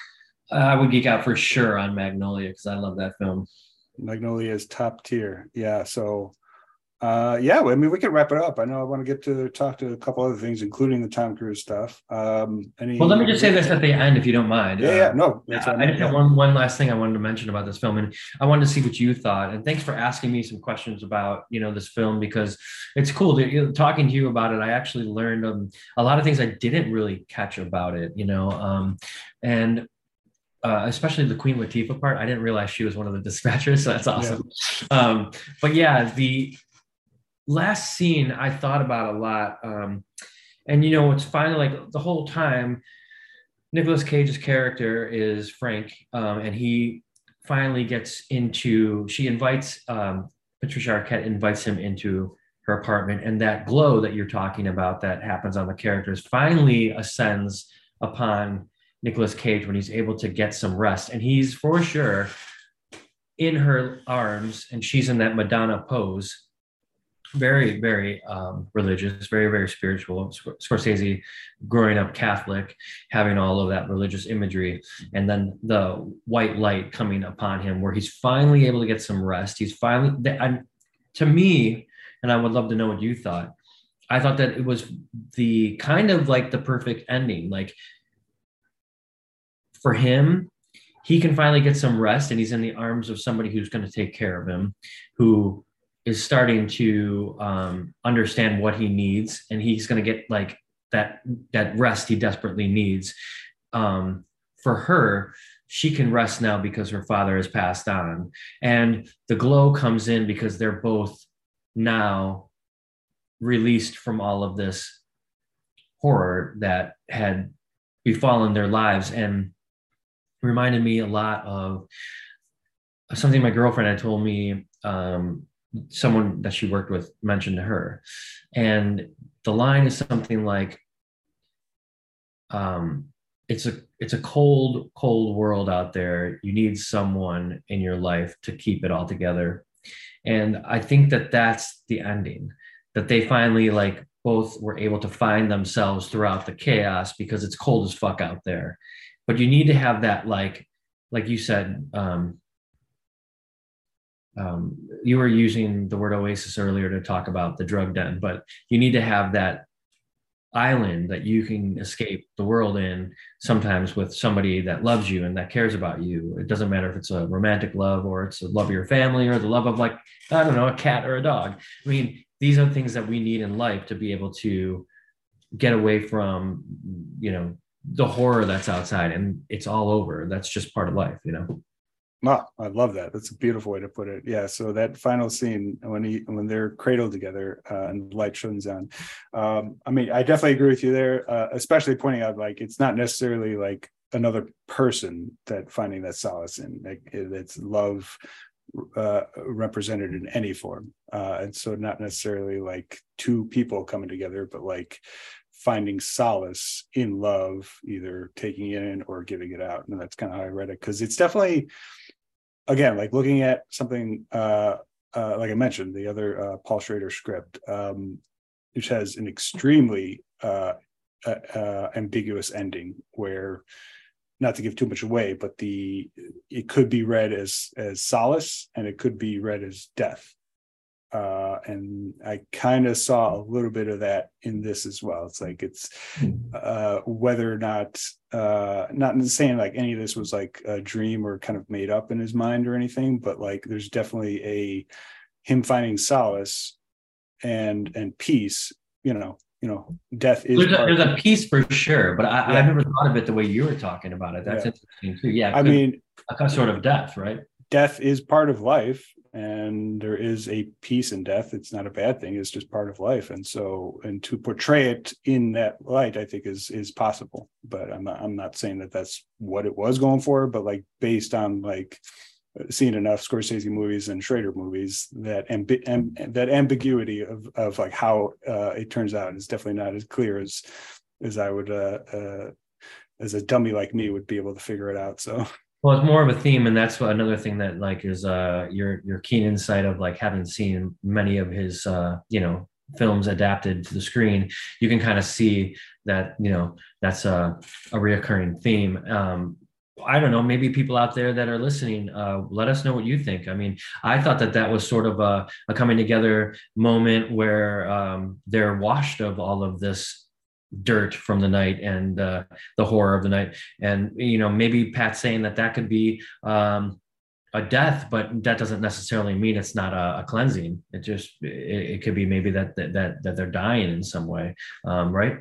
I would geek out for sure on Magnolia because I love that film. Magnolia is top tier. Yeah. So Uh, yeah, I mean, we could wrap it up. I know I want to get to talk to a couple other things, including the Tom Cruise stuff. Um, Well, let me any? just say this at the end, if you don't mind. Yeah, Uh, yeah, no, that's what I I meant. just have Yeah. one one last thing I wanted to mention about this film, and I wanted to see what you thought. And thanks for asking me some questions about you know this film because it's cool to you know, talking to you about it. I actually learned um, a lot of things I didn't really catch about it, you know, um, and uh, especially the Queen Latifah part. I didn't realize she was one of the dispatchers, so that's Yeah. awesome. Um, but yeah, the last scene I thought about a lot. Um, and you know, it's finally like the whole time Nicolas Cage's character is Frank, um, and he finally gets into. She invites um, Patricia Arquette invites him into her apartment, and that glow that you're talking about that happens on the characters finally ascends upon Nicolas Cage when he's able to get some rest, and he's for sure in her arms, and she's in that Madonna pose, very, very um, religious, very, very spiritual. Scorsese, growing up Catholic, having all of that religious imagery, and then the white light coming upon him, where he's finally able to get some rest. He's finally, I'm, to me, and I would love to know what you thought. I thought that it was the kind of like the perfect ending. Like for him, he can finally get some rest, and he's in the arms of somebody who's going to take care of him, who is starting to um, understand what he needs, and he's going to get like that that rest he desperately needs. Um, for her, she can rest now because her father has passed on, and the glow comes in because they're both now released from all of this horror that had befallen their lives, and reminded me a lot of something my girlfriend had told me. Um, someone that she worked with mentioned to her, and the line is something like, um, "It's a it's a cold, cold world out there. You need someone in your life to keep it all together." And I think that that's the ending. that they finally like both were able to find themselves throughout the chaos because it's cold as fuck out there. But you need to have that like like you said, um, um, you were using the word oasis earlier to talk about the drug den, but you need to have that island that you can escape the world in sometimes with somebody that loves you and that cares about you. It doesn't matter if it's a romantic love or it's a love of your family or the love of like, I don't know, a cat or a dog. I mean, these are things that we need in life to be able to get away from, you know, the horror that's outside and it's all over. That's just part of life, you know? Oh, I love that. That's a beautiful way to put it. Yeah. So that final scene when he when they're cradled together uh, and the light shines on. Um, I mean, I definitely agree with you there, uh, especially pointing out like it's not necessarily like another person that finding that solace in. Like it's love uh, represented in any form, uh, and so not necessarily like two people coming together, but like finding solace in love, either taking it in or giving it out. And that's kind of how I read it, because it's definitely, again, like looking at something uh, uh, like I mentioned, the other uh, Paul Schrader script, um, which has an extremely uh, uh, uh, ambiguous ending, where, not to give too much away, but the it could be read as as solace and it could be read as death. Uh, and I kind of saw a little bit of that in this as well. It's like it's uh, whether or not, uh, not saying like any of this was like a dream or kind of made up in his mind or anything, but like there's definitely a him finding solace and and peace. You know, you know, death is. There's a, there's a piece for sure, but I, yeah. I never thought of it the way you were talking about it. That's yeah. interesting too. Yeah, I mean, a sort of death, right? Death is part of life, and there is a peace in death. It's not a bad thing. It's just part of life. And so, and to portray it in that light, I think is, is possible, but I'm not, I'm not saying that that's what it was going for, but like based on like seeing enough Scorsese movies and Schrader movies, that ambi- amb- that ambiguity of, of like how uh, it turns out is definitely not as clear as, as I would, uh, uh, as a dummy like me would be able to figure it out. So. Well, it's more of a theme, and that's what another thing that like is uh your your keen insight of like having seen many of his uh you know films adapted to the screen. You can kind of see that, you know, that's a a reoccurring theme. Um, I don't know, maybe people out there that are listening, uh, let us know what you think. I mean, I thought that that was sort of a, a coming together moment where um, they're washed of all of this dirt from the night and uh, the horror of the night. And, you know, maybe Pat's saying that that could be um, a death, but that doesn't necessarily mean it's not a, a cleansing. It just, it, it could be maybe that, that, that, that they're dying in some way. Um, right.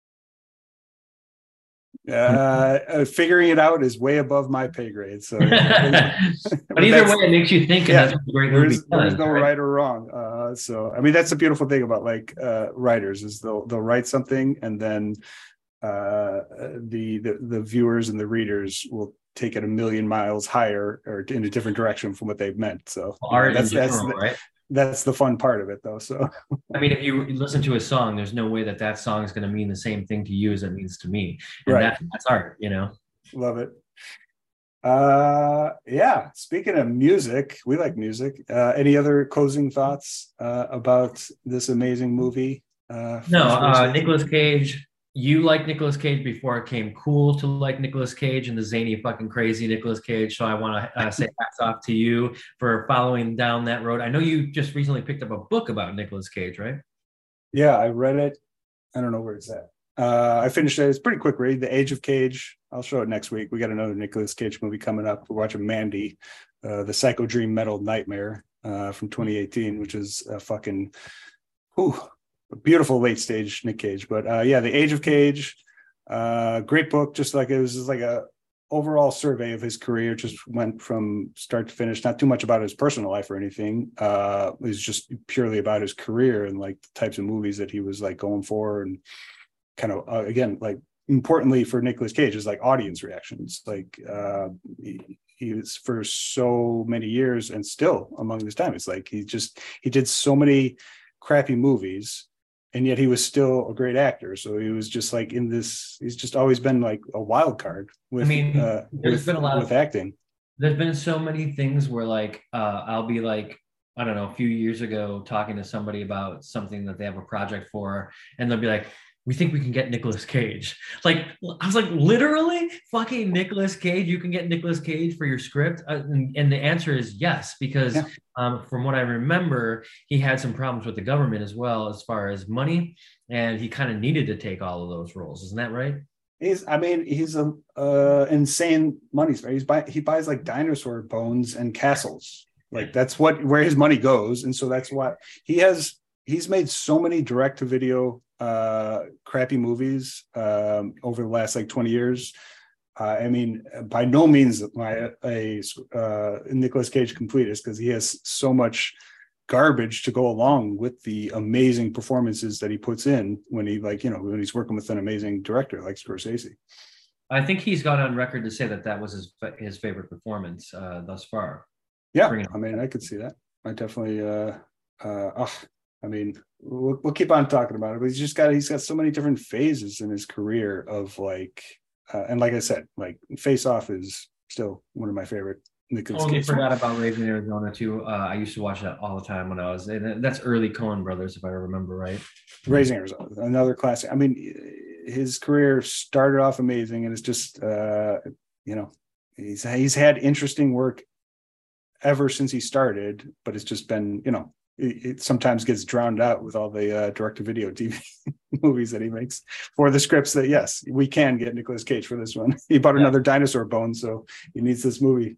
Uh, figuring it out is way above my pay grade. So, but either way, it makes you think. And yeah, that's a great movie. There's no right? right or wrong. Uh, so, I mean, that's the beautiful thing about like uh, writers is they'll they'll write something, and then uh, the, the the viewers and the readers will take it a million miles higher or in a different direction from what they've meant. So, well, art that's that's general, the, right? That's the fun part of it, though. So, I mean, if you listen to a song, there's no way that that song is going to mean the same thing to you as it means to me. And right. that, that's art, you know? Love it. Uh, yeah. Speaking of music, we like music. Uh, any other closing thoughts uh, about this amazing movie? Uh, no, uh, Nicolas Cage. You liked Nicolas Cage before it came cool to like Nicolas Cage and the zany fucking crazy Nicolas Cage. So I want to uh, say hats off to you for following down that road. I know you just recently picked up a book about Nicolas Cage, right? Yeah, I read it. I don't know where it's at. Uh, I finished it. It's a pretty quick read. The Age of Cage. I'll show it next week. We got another Nicolas Cage movie coming up. We're watching Mandy, uh, the Psycho Dream Metal Nightmare uh, from twenty eighteen, which is a fucking... Whew, a beautiful late stage Nick Cage. But uh, yeah, The Age of Cage, uh, great book. Just like it was just like a overall survey of his career. Just went from start to finish. Not too much about his personal life or anything. Uh, it was just purely about his career and like the types of movies that he was like going for, and kind of uh, again, like importantly for Nicolas Cage is like audience reactions. Like uh, he, he was for so many years and still among this time. It's like he just he did so many crappy movies, and yet he was still a great actor. So he was just like in this, he's just always been like a wild card with, I mean, uh, there's with, been a lot with of acting. There's been so many things where like, uh, I'll be like, I don't know, a few years ago talking to somebody about something that they have a project for, and they'll be like, we think we can get Nicolas Cage. Like, I was like, literally fucking Nicolas Cage. You can get Nicolas Cage for your script. Uh, and, and the answer is yes, because Yeah. um, from what I remember, he had some problems with the government as well, as far as money. And he kind of needed to take all of those roles. Isn't that right? He's, I mean, he's a uh, insane money spender. He's buy, he buys like dinosaur bones and castles. Like that's what where his money goes, and so that's what he has. He's made so many direct to video uh, crappy movies um, over the last like twenty years. Uh, I mean, by no means my a uh, Nicolas Cage completist, because he has so much garbage to go along with the amazing performances that he puts in when he like you know when he's working with an amazing director like Scorsese. I think he's gone on record to say that that was his his favorite performance uh, thus far. Yeah, I mean, I could see that. I definitely. Uh, uh, oh, I mean, we'll, we'll keep on talking about it, but he's just got he's got so many different phases in his career of like, uh, and like I said, like Face Off is still one of my favorite Nicolas Totally Cage. forgot about Raising Arizona too. Uh, I used to watch that all the time when I was. And that's early Coen Brothers, if I remember right. Raising Arizona, another classic. I mean, his career started off amazing, and it's just, uh, you know, he's he's had interesting work ever since he started, but it's just been, you know, it, it sometimes gets drowned out with all the uh, direct-to-video T V movies that he makes for the scripts that, yes, we can get Nicolas Cage for this one. He bought yeah. another dinosaur bone, so he needs this movie.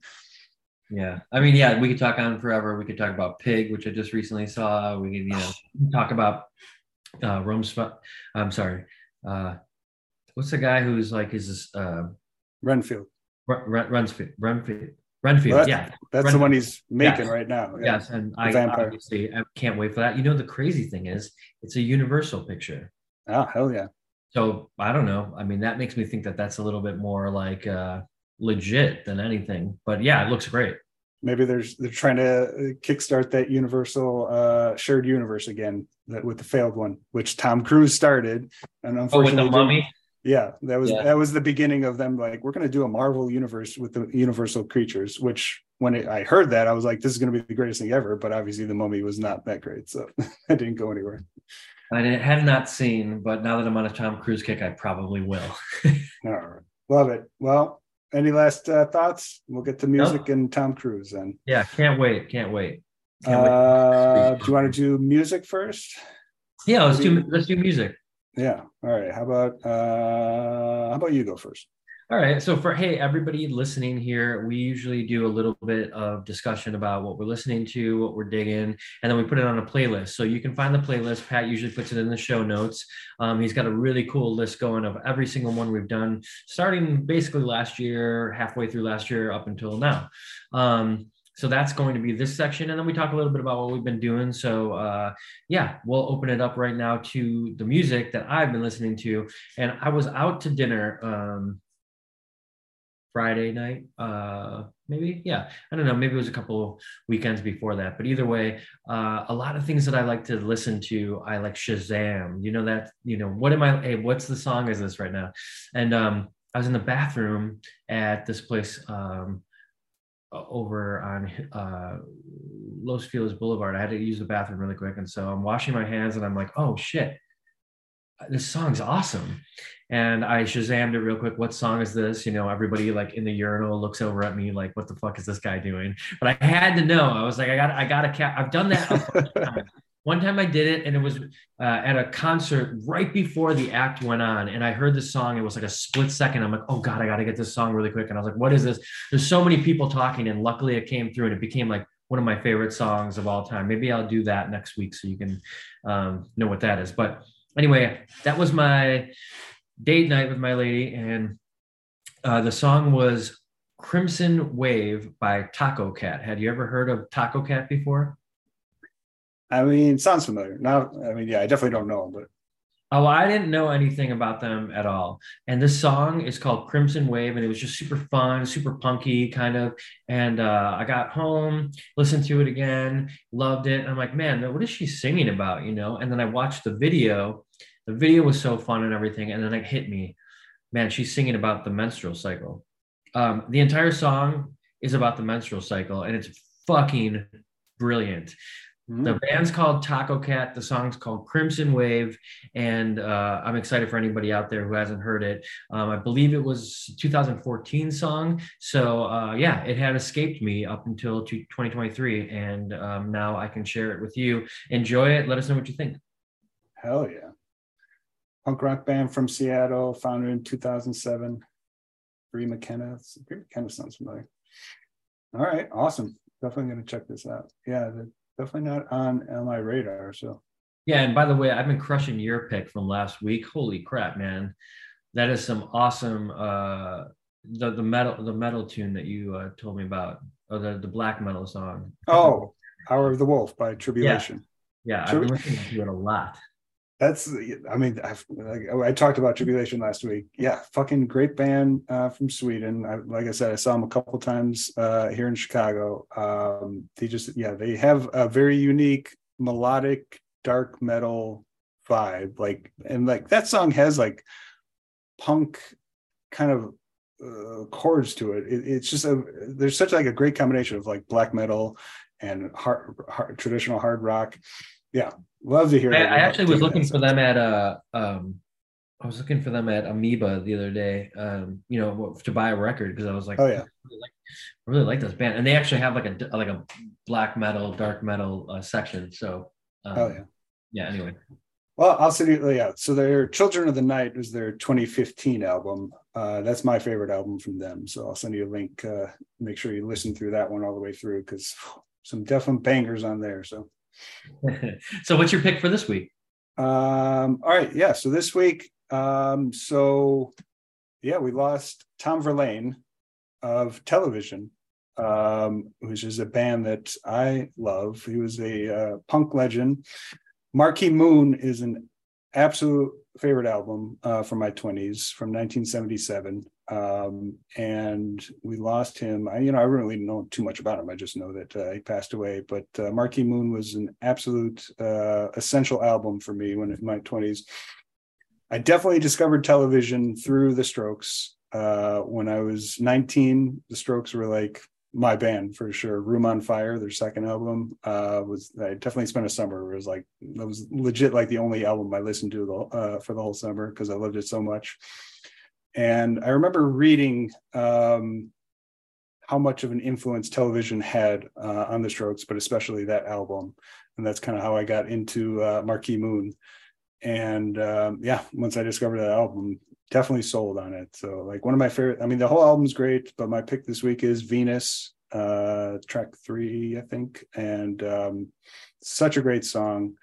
Yeah. I mean, yeah, we could talk on forever. We could talk about Pig, which I just recently saw. We could, you know, talk about uh, Rome. I'm sorry. Uh, what's the guy who's like, is this uh, Renfield? R- R- Renfield. Renfield. Renfield, well, that's, yeah. That's Renfield. the one he's making yes. right now. Yeah. Yes, and the I Vampire. obviously I can't wait for that. You know, the crazy thing is, it's a Universal picture. Oh, hell yeah. So I don't know. I mean, that makes me think that that's a little bit more like uh, legit than anything. But yeah, it looks great. Maybe there's they're trying to kickstart that Universal uh, shared universe again, that with the failed one, which Tom Cruise started, and unfortunately, oh, with the Mummy. Yeah, that was yeah. that was the beginning of them like, we're going to do a Marvel universe with the Universal creatures, which when it, I heard that, I was like, this is going to be the greatest thing ever. But obviously the Mummy was not that great, so I didn't go anywhere. I had not seen, but now that I'm on a Tom Cruise kick, I probably will. All right, love it. Well, any last uh, thoughts? We'll get to music nope. and Tom Cruise then. Yeah, can't wait, can't wait. Can't uh, wait. Do you want to do music first? Yeah, let's do let's do music. Yeah. All right. How about uh how about you go first? All right. So for hey, everybody listening here, we usually do a little bit of discussion about what we're listening to, what we're digging, and then we put it on a playlist. So you can find the playlist. Pat usually puts it in the show notes. Um, he's got a really cool list going of every single one we've done, starting basically last year, halfway through last year up until now. Um, So that's going to be this section. And then we talk a little bit about what we've been doing. So uh, yeah, we'll open it up right now to the music that I've been listening to. And I was out to dinner um, Friday night, uh, maybe. Yeah, I don't know. Maybe it was a couple weekends before that. But either way, uh, a lot of things that I like to listen to, I like Shazam. You know that, you know, what am I, hey, what's the song is this right now? And um, I was in the bathroom at this place, um, over on uh, Los Feliz Boulevard. I had to use the bathroom really quick. And so I'm washing my hands and I'm like, oh shit, this song's awesome. And I Shazammed it real quick. What song is this? You know, everybody like in the urinal looks over at me like, what the fuck is this guy doing? But I had to know. I was like, I got, I got a cat. I've done that a bunch of times. One time I did it and it was uh, at a concert right before the act went on. And I heard this song. It was like a split second. I'm like, oh God, I got to get this song really quick. And I was like, what is this? There's so many people talking. And luckily it came through and it became like one of my favorite songs of all time. Maybe I'll do that next week so you can um, know what that is. But anyway, that was my date night with my lady. And uh, the song was Crimson Wave by Taco Cat. Had you ever heard of Taco Cat before? I mean, sounds familiar. Now, I mean, yeah, I definitely don't know, but. Oh, I didn't know anything about them at all. And this song is called Crimson Wave, and it was just super fun, super punky kind of. And uh, I got home, listened to it again, loved it. I'm like, man, what is she singing about, you know? And then I watched the video. The video was so fun and everything. And then it hit me, man, she's singing about the menstrual cycle. Um, the entire song is about the menstrual cycle, and it's fucking brilliant. Mhm. The band's called Taco Cat. The song's called Crimson Wave, and uh, I'm excited for anybody out there who hasn't heard it. Um, I believe it was a two thousand fourteen song, so uh, yeah, it had escaped me up until twenty twenty-three, and um, now I can share it with you. Enjoy it. Let us know what you think. Hell yeah. Punk rock band from Seattle, founded in two thousand seven. Bree McKenna. Bree McKenna sounds familiar. All right, awesome. Definitely going to check this out. Yeah, they're definitely not on, on my radar. So Yeah, and by the way, I've been crushing your pick from last week. Holy crap, man. That is some awesome uh the the metal the metal tune that you uh, told me about, or the the black metal song. oh, Hour of the Wolf by Yeah, Tribulation. yeah, I've Tri- been listening to it a lot. That's, I mean, I've, like, I talked about Tribulation last week. Yeah, fucking great band uh, from Sweden. I, like I said, I saw them a couple times uh, here in Chicago. Um, they just, yeah, they have a very unique melodic dark metal vibe. Like, and like that song has like punk kind of uh, chords to it. it. It's just a, there's such like a great combination of like black metal and hard, hard traditional hard rock. Yeah, love to hear I, that. I actually was looking for sounds. them at uh um I was looking for them at Amoeba the other day, um, you know, to buy a record because I was like, Oh I yeah. really like, I really like this band, and they actually have like a like a black metal, dark metal uh, section. So, um, Oh yeah. yeah. Anyway, Well, I'll send you. Yeah, so their Children of the Night was their twenty fifteen album. Uh, that's my favorite album from them. So I'll send you a link. Uh, make sure you listen through that one all the way through because some definite bangers on there. So. so what's your pick for this week? Um, all right, yeah. So this week, um, so yeah, we lost Tom Verlaine of Television, um, which is a band that I love. He was a uh, punk legend. Marquee Moon is an absolute favorite album uh, from my twenties, from nineteen seventy-seven. Um, and we lost him. I, you know, I don't really know too much about him. I just know that uh, he passed away. But uh, Marquee Moon was an absolute uh, essential album for me when in my twenties. I definitely discovered Television through the Strokes. Uh, when I was nineteen, the Strokes were like my band for sure. Room on Fire, their second album, uh, was I definitely spent a summer where it was like that was legit like the only album I listened to the, uh, for the whole summer because I loved it so much. And I remember reading um, how much of an influence Television had uh, on the Strokes, but especially that album. And that's kind of how I got into uh, Marquee Moon. And um, yeah, once I discovered that album, definitely sold on it. So like one of my favorite, I mean, the whole album's great, but my pick this week is Venus, uh, track three, I think. And um, such a great song.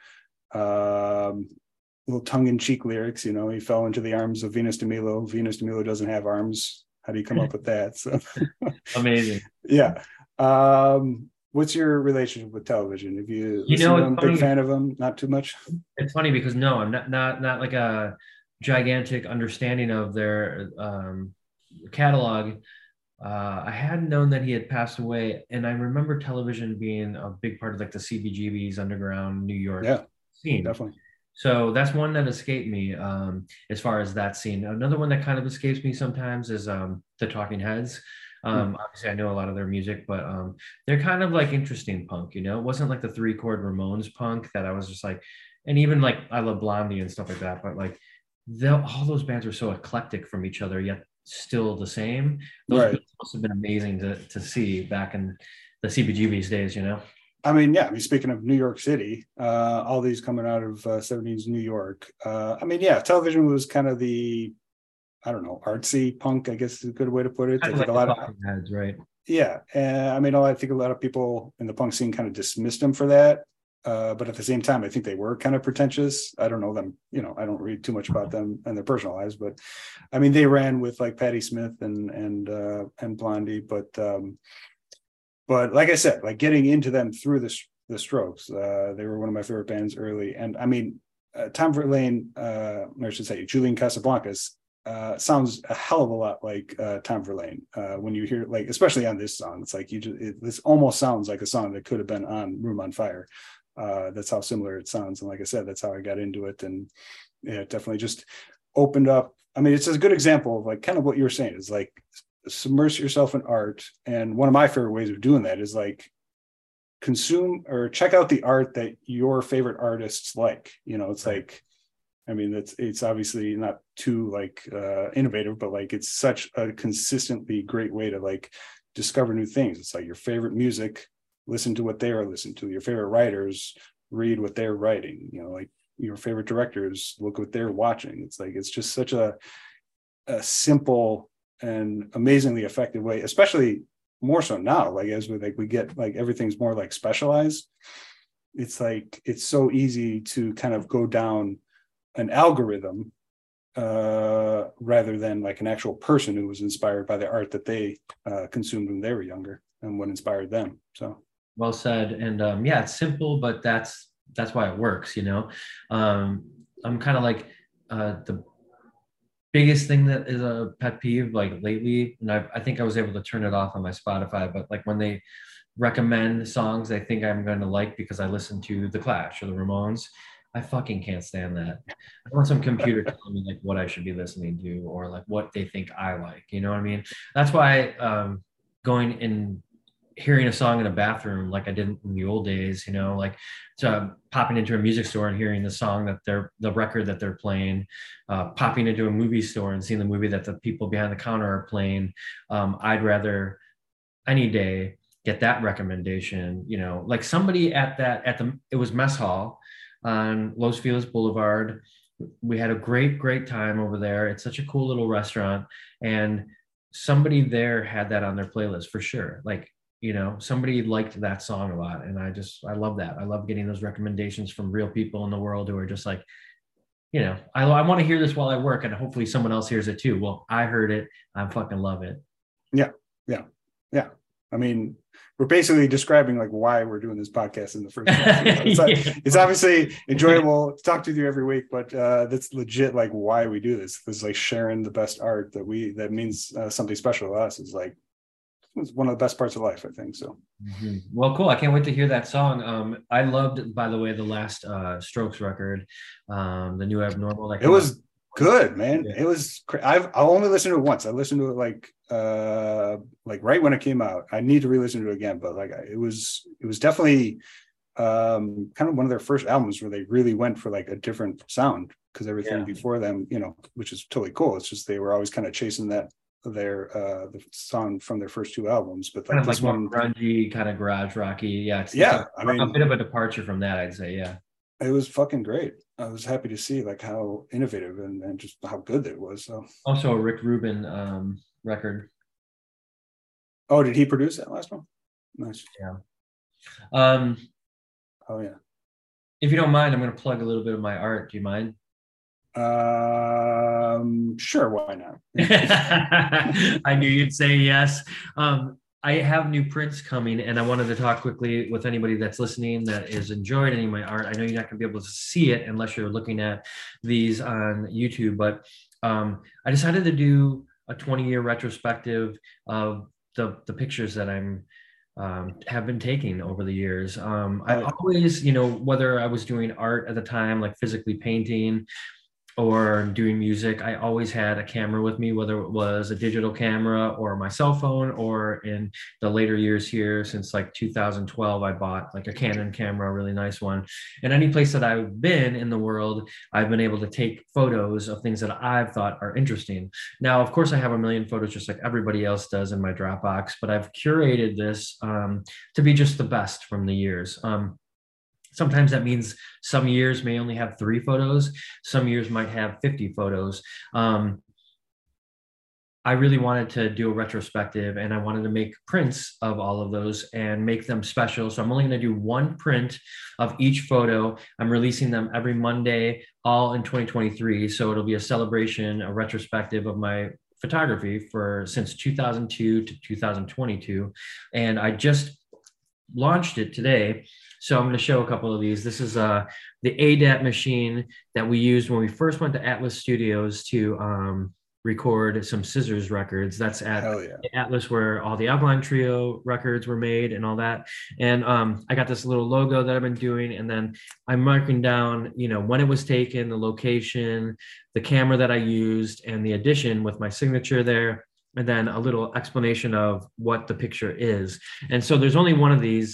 Um, little tongue-in-cheek lyrics, you know, he fell into the arms of Venus de Milo. Venus de Milo doesn't have arms. How do you come up with that? So Amazing. Yeah. Um, what's your relationship with Television? Have you, You know, to them, it's big funny, fan of them? Not too much. it's funny because no, I'm not not not like a gigantic understanding of their um, catalog. Uh, I hadn't known that he had passed away, and I remember Television being a big part of like the C B G B's underground New York Yeah, scene. definitely. So that's one that escaped me um, as far as that scene. Another one that kind of escapes me sometimes is um, the Talking Heads. Um, obviously, I know a lot of their music, but um, they're kind of like interesting punk. You know, it wasn't like the three chord Ramones punk that I was just like, and even like I love Blondie and stuff like that. But like, all those bands are so eclectic from each other, yet still the same. Those Right. must have been amazing to to see back in the C B G B's days. You know. I mean, yeah. I mean, speaking of New York City, uh, all these coming out of uh, seventies New York. Uh, I mean, yeah, Television was kind of the, I don't know, artsy punk, I guess is a good way to put it. Kind I of think like a the lot of, Talking Heads, right? yeah. Uh, I mean, I think a lot of people in the punk scene kind of dismissed them for that. Uh, but at the same time, I think they were kind of pretentious. I don't know them, you know, I don't read too much about them and their personal lives, but I mean, they ran with like Patti Smith and, and, uh, and Blondie, but, um, but like I said, like getting into them through the, the Strokes, uh, they were one of my favorite bands early. And I mean, uh, Tom Verlaine, uh, or I should say Julian Casablancas, uh, sounds a hell of a lot like uh, Tom Verlaine. Uh, when you hear, like, especially on this song, it's like you just, it, this almost sounds like a song that could have been on Room on Fire. Uh, that's how similar it sounds. And like I said, that's how I got into it. And yeah, it definitely just opened up. I mean, it's a good example of like kind of what you're saying is like submerge yourself in art. And one of my favorite ways of doing that is like consume or check out the art that your favorite artists like. You know, it's like, I mean, it's it's obviously not too like uh, innovative, but like it's such a consistently great way to like discover new things. It's like your favorite music, listen to what they are listening to. Your favorite writers, read what they're writing. You know, like your favorite directors, look what they're watching. It's like it's just such a a simple and amazingly effective way, especially more so now. Like as we like we get like everything's more like specialized. It's like it's so easy to kind of go down an algorithm uh rather than like an actual person who was inspired by the art that they uh consumed when they were younger and what inspired them. So well said. And um yeah, it's simple, but that's that's why it works, you know. um I'm kind of like uh the biggest thing that is a pet peeve like lately, and I, I think I was able to turn it off on my Spotify, but like when they recommend songs they think I'm going to like because I listen to The Clash or the Ramones, I fucking can't stand that. I want some computer telling me like what I should be listening to or like what they think I like. You know what I mean? That's why um, going and hearing a song in a bathroom like I did in the old days, you know, like to popping into a music store and hearing the song that they're the record that they're playing, uh, popping into a movie store and seeing the movie that the people behind the counter are playing. Um, I'd rather any day get that recommendation, you know, like somebody at that at the it was Mess Hall on Los Feliz Boulevard. We had a great, great time over there. It's such a cool little restaurant. And somebody there had that on their playlist for sure. Like, you know, somebody liked that song a lot. And I just, I love that. I love getting those recommendations from real people in the world who are just like, you know, I, I want to hear this while I work and hopefully someone else hears it too. Well, I heard it. I fucking love it. Yeah. Yeah. Yeah. I mean, we're basically describing like why we're doing this podcast in the first place. It's, like, yeah. It's obviously enjoyable to talk to you every week, but uh, that's legit like why we do this. It's like sharing the best art that we, that means uh, something special to us is like, it's one of the best parts of life, I think. So, mm-hmm. Well, cool. I can't wait to hear that song. Um, I loved, by the way, the last uh, Strokes record, um, the new Abnormal. Like it was good, man. Yeah. It was. I've I only listened to it once. I listened to it like uh, like right when it came out. I need to re-listen to it again, but like it was it was definitely um, kind of one of their first albums where they really went for like a different sound because everything yeah. before them, you know, which is totally cool. It's just they were always kind of chasing that. Their uh the song from their first two albums, but like kind of this like one grungy, kind of garage rocky. Yeah, it's, yeah. It's a, I mean, a bit of a departure from that, I'd say. Yeah, it was fucking great. I was happy to see like how innovative and, and just how good it was. So also a Rick Rubin um record. Oh, did he produce that last one? Nice. Yeah. Um. Oh yeah. If you don't mind, I'm going to plug a little bit of my art. Do you mind? Um, sure, why not? I knew you'd say yes. Um, I have new prints coming, and I wanted to talk quickly with anybody that's listening that is enjoying any of my art. I know you're not going to be able to see it unless you're looking at these on YouTube, but um, I decided to do a twenty-year retrospective of the the pictures that I'm um, have been taking over the years. Um, I always, you know, whether I was doing art at the time, like physically painting, or doing music, I always had a camera with me, whether it was a digital camera or my cell phone, or in the later years here, since like two thousand twelve, I bought like a Canon camera, a really nice one. And any place that I've been in the world, I've been able to take photos of things that I've thought are interesting. Now, of course, I have a million photos just like everybody else does in my Dropbox, but I've curated this um, to be just the best from the years. Um, Sometimes that means some years may only have three photos. Some years might have fifty photos. Um, I really wanted to do a retrospective, and I wanted to make prints of all of those and make them special. So I'm only going to do one print of each photo. I'm releasing them every Monday, all in twenty twenty-three. So it'll be a celebration, a retrospective of my photography for since two thousand two to two thousand twenty-two. And I just launched it today. So I'm going to show a couple of these. This is uh, the A D A T machine that we used when we first went to Atlas Studios to um, record some Scissors records. That's at yeah. Atlas where all the Alkaline Trio records were made and all that. And um, I got this little logo that I've been doing, and then I'm marking down, you know, when it was taken, the location, the camera that I used, and the edition with my signature there, and then a little explanation of what the picture is. And so there's only one of these.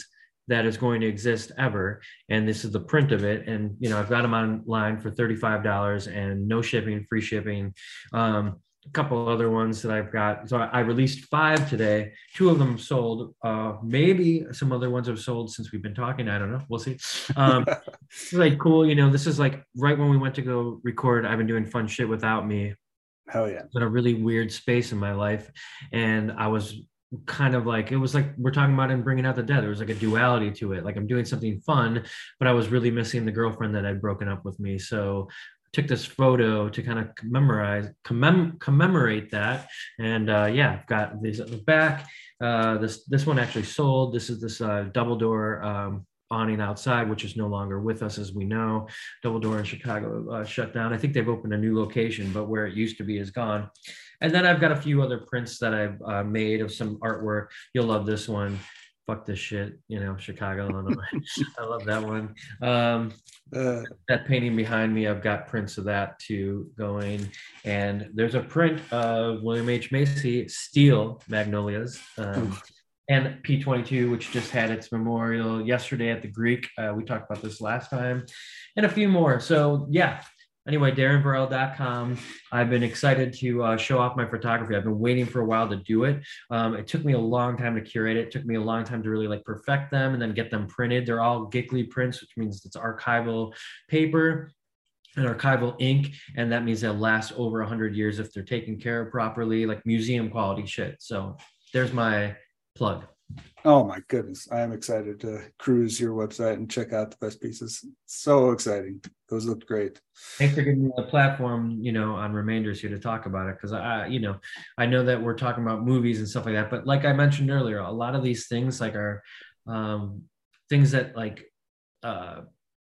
that is going to exist ever. And this is the print of it. And, you know, I've got them online for thirty-five dollars and no shipping, free shipping. Um, a couple other ones that I've got. So I, I released five today. Two of them sold. Uh, maybe some other ones have sold since we've been talking. I don't know. We'll see. Um, it's like cool. You know, this is like right when we went to go record. I've been doing fun shit without me. Hell yeah. In a really weird space in my life. And I was kind of like, it was like we're talking about in Bringing Out the Dead. There was like a duality to it. Like I'm doing something fun, but I was really missing the girlfriend that had broken up with me. So I took this photo to kind of commemorate commem- commemorate that. And uh, yeah, I've got these at the back. Uh, this this one actually sold. This is this uh, double door um, awning outside, which is no longer with us, as we know. Double Door in Chicago uh, shut down. I think they've opened a new location, but where it used to be is gone. And then I've got a few other prints that I've uh, made of some artwork. You'll love this one. Fuck this shit, you know, Chicago, Illinois. I love that one. Um, uh, that painting behind me, I've got prints of that too going. And there's a print of William H. Macy, Steel Magnolias. Um, and P twenty-two, which just had its memorial yesterday at the Greek. Uh, we talked about this last time, and a few more. So yeah, anyway, darren burrell dot com. I've been excited to uh, show off my photography. I've been waiting for a while to do it. Um, it took me a long time to curate it. It took me a long time to really like perfect them and then get them printed. They're all Giclée prints, which means it's archival paper and archival ink, and that means they'll last over one hundred years if they're taken care of properly, like museum quality shit. So there's my plug. Oh my goodness. I am excited to cruise your website and check out the best pieces. So exciting. Those look great. Thanks for giving me a platform, you know, on Remainders here to talk about it. Cause I, you know, I know that we're talking about movies and stuff like that, but like I mentioned earlier, a lot of these things like are um, things that like uh,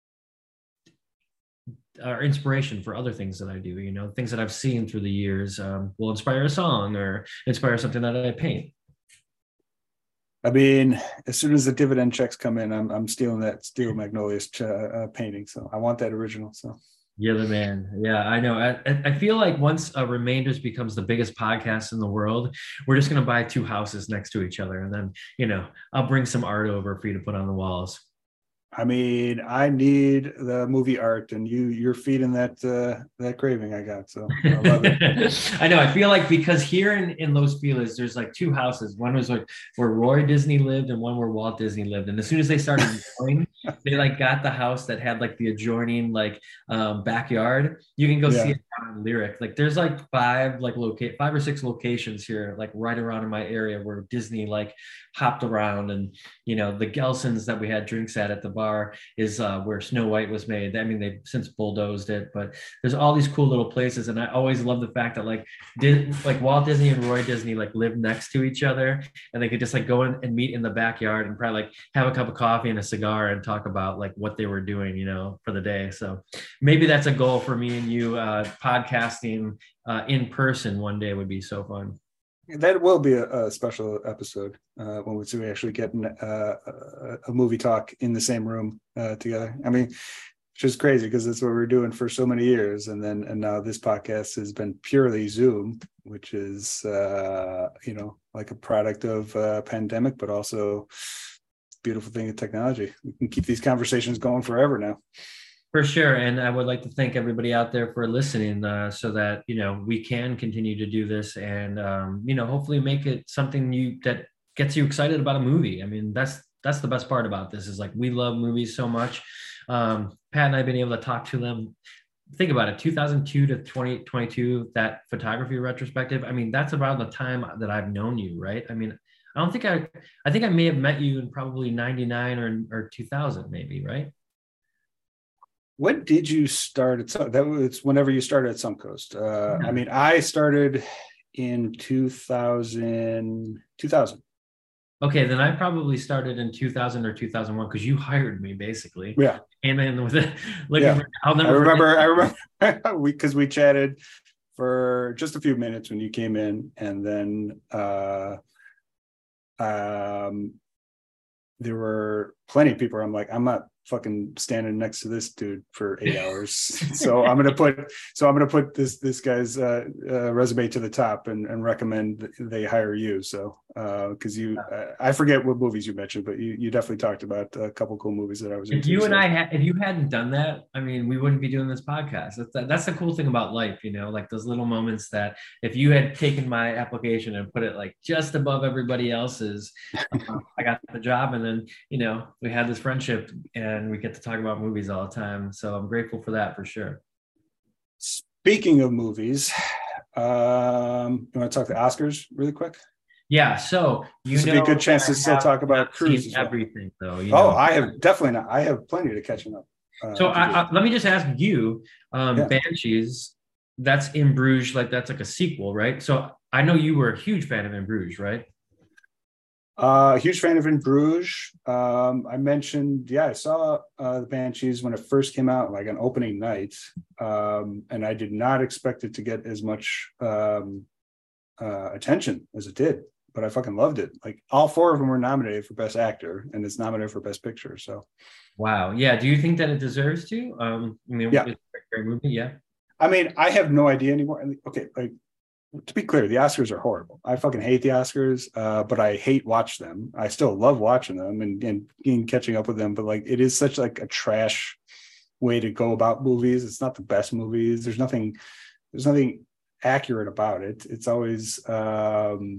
are inspiration for other things that I do, you know, things that I've seen through the years um, will inspire a song or inspire something that I paint. I mean, as soon as the dividend checks come in, I'm I'm stealing that Steel Magnolias ch- uh, painting. So I want that original. So you're the man. Yeah, I know. I, I feel like once uh, Remainders becomes the biggest podcast in the world, we're just gonna buy two houses next to each other, and then you know I'll bring some art over for you to put on the walls. I mean, I need the movie art, and you you're feeding that uh, that craving I got. So I love it. I know. I feel like because here in, in Los Feliz, there's like two houses. One was like where Roy Disney lived, and one where Walt Disney lived. And as soon as they started going, they like got the house that had like the adjoining like um, backyard. You can go yeah. see it on Lyric. Like there's like five like locate five or six locations here, like right around in my area where Disney like hopped around, and you know the Gelson's that we had drinks at at the bar is uh, where Snow White was made. I mean, they've since bulldozed it, but there's all these cool little places. And I always love the fact that like, did like Walt Disney and Roy Disney like live next to each other, and they could just like go in and meet in the backyard and probably like have a cup of coffee and a cigar and talk about like what they were doing, you know, for the day. So maybe that's a goal for me and you. Uh, podcasting uh, in person one day would be so fun. That will be a, a special episode uh, when we actually get uh, a, a movie talk in the same room uh, together. I mean, it's just crazy because that's what we we're doing for so many years, and then and now this podcast has been purely Zoom, which is uh, you know like a product of uh, pandemic, but also beautiful thing of technology. We can keep these conversations going forever now. For sure. And I would like to thank everybody out there for listening uh, so that, you know, we can continue to do this and, um, you know, hopefully make it something you that gets you excited about a movie. I mean, that's that's the best part about this is like we love movies so much. Um, Pat and I have been able to talk to them. Think about it, two thousand two to twenty twenty-two, that photography retrospective. I mean, that's about the time that I've known you, right? I mean, I don't think I, I think I may have met you in probably ninety-nine or, or two thousand maybe, right? When did you start at that was whenever you started at Suncoast? Uh, yeah. I mean, I started in two thousand, two thousand. Okay, then I probably started in two thousand or two thousand one because you hired me basically. Yeah. Came in with it. Yeah. I'll never I remember, forget. I remember we because we chatted for just a few minutes when you came in, and then uh, um, there were plenty of people. I'm like, I'm not fucking standing next to this dude for eight hours. So I'm gonna put so I'm gonna put this this guy's uh, uh, resume to the top and, and recommend they hire you. So because uh, you, uh, I forget what movies you mentioned, but you, you definitely talked about a couple cool movies that I was If into. you so. and I had, if you hadn't done that, I mean, we wouldn't be doing this podcast. That's the, that's the cool thing about life, you know, like those little moments that if you had taken my application and put it like just above everybody else's, uh, I got the job, and then you know we had this friendship and we get to talk about movies all the time. So I'm grateful for that for sure. Speaking of movies, um, you want to talk the Oscars really quick? Yeah, so you this would be a good chance to still talk about Cruise. Well. Everything, though. You oh, know? I have definitely not. I have plenty to catching up. Uh, so I, I, let me just ask you, um, yeah. Banshees. That's In Bruges, like that's like a sequel, right? So I know you were a huge fan of In Bruges, right? Uh, huge fan of In Bruges. Um, I mentioned, yeah, I saw uh, the Banshees when it first came out, like an opening night, um, and I did not expect it to get as much um, uh, attention as it did. But I fucking loved it. Like all four of them were nominated for Best Actor, and it's nominated for Best Picture. So, wow, yeah. Do you think that it deserves to? Um, I mean, yeah, it's a great movie. Yeah. I mean, I have no idea anymore. Okay, like to be clear, the Oscars are horrible. I fucking hate the Oscars, uh, but I hate watch them. I still love watching them and, and, and catching up with them. But like, it is such like a trash way to go about movies. It's not the best movies. There's nothing. There's nothing accurate about it. It's always. Um,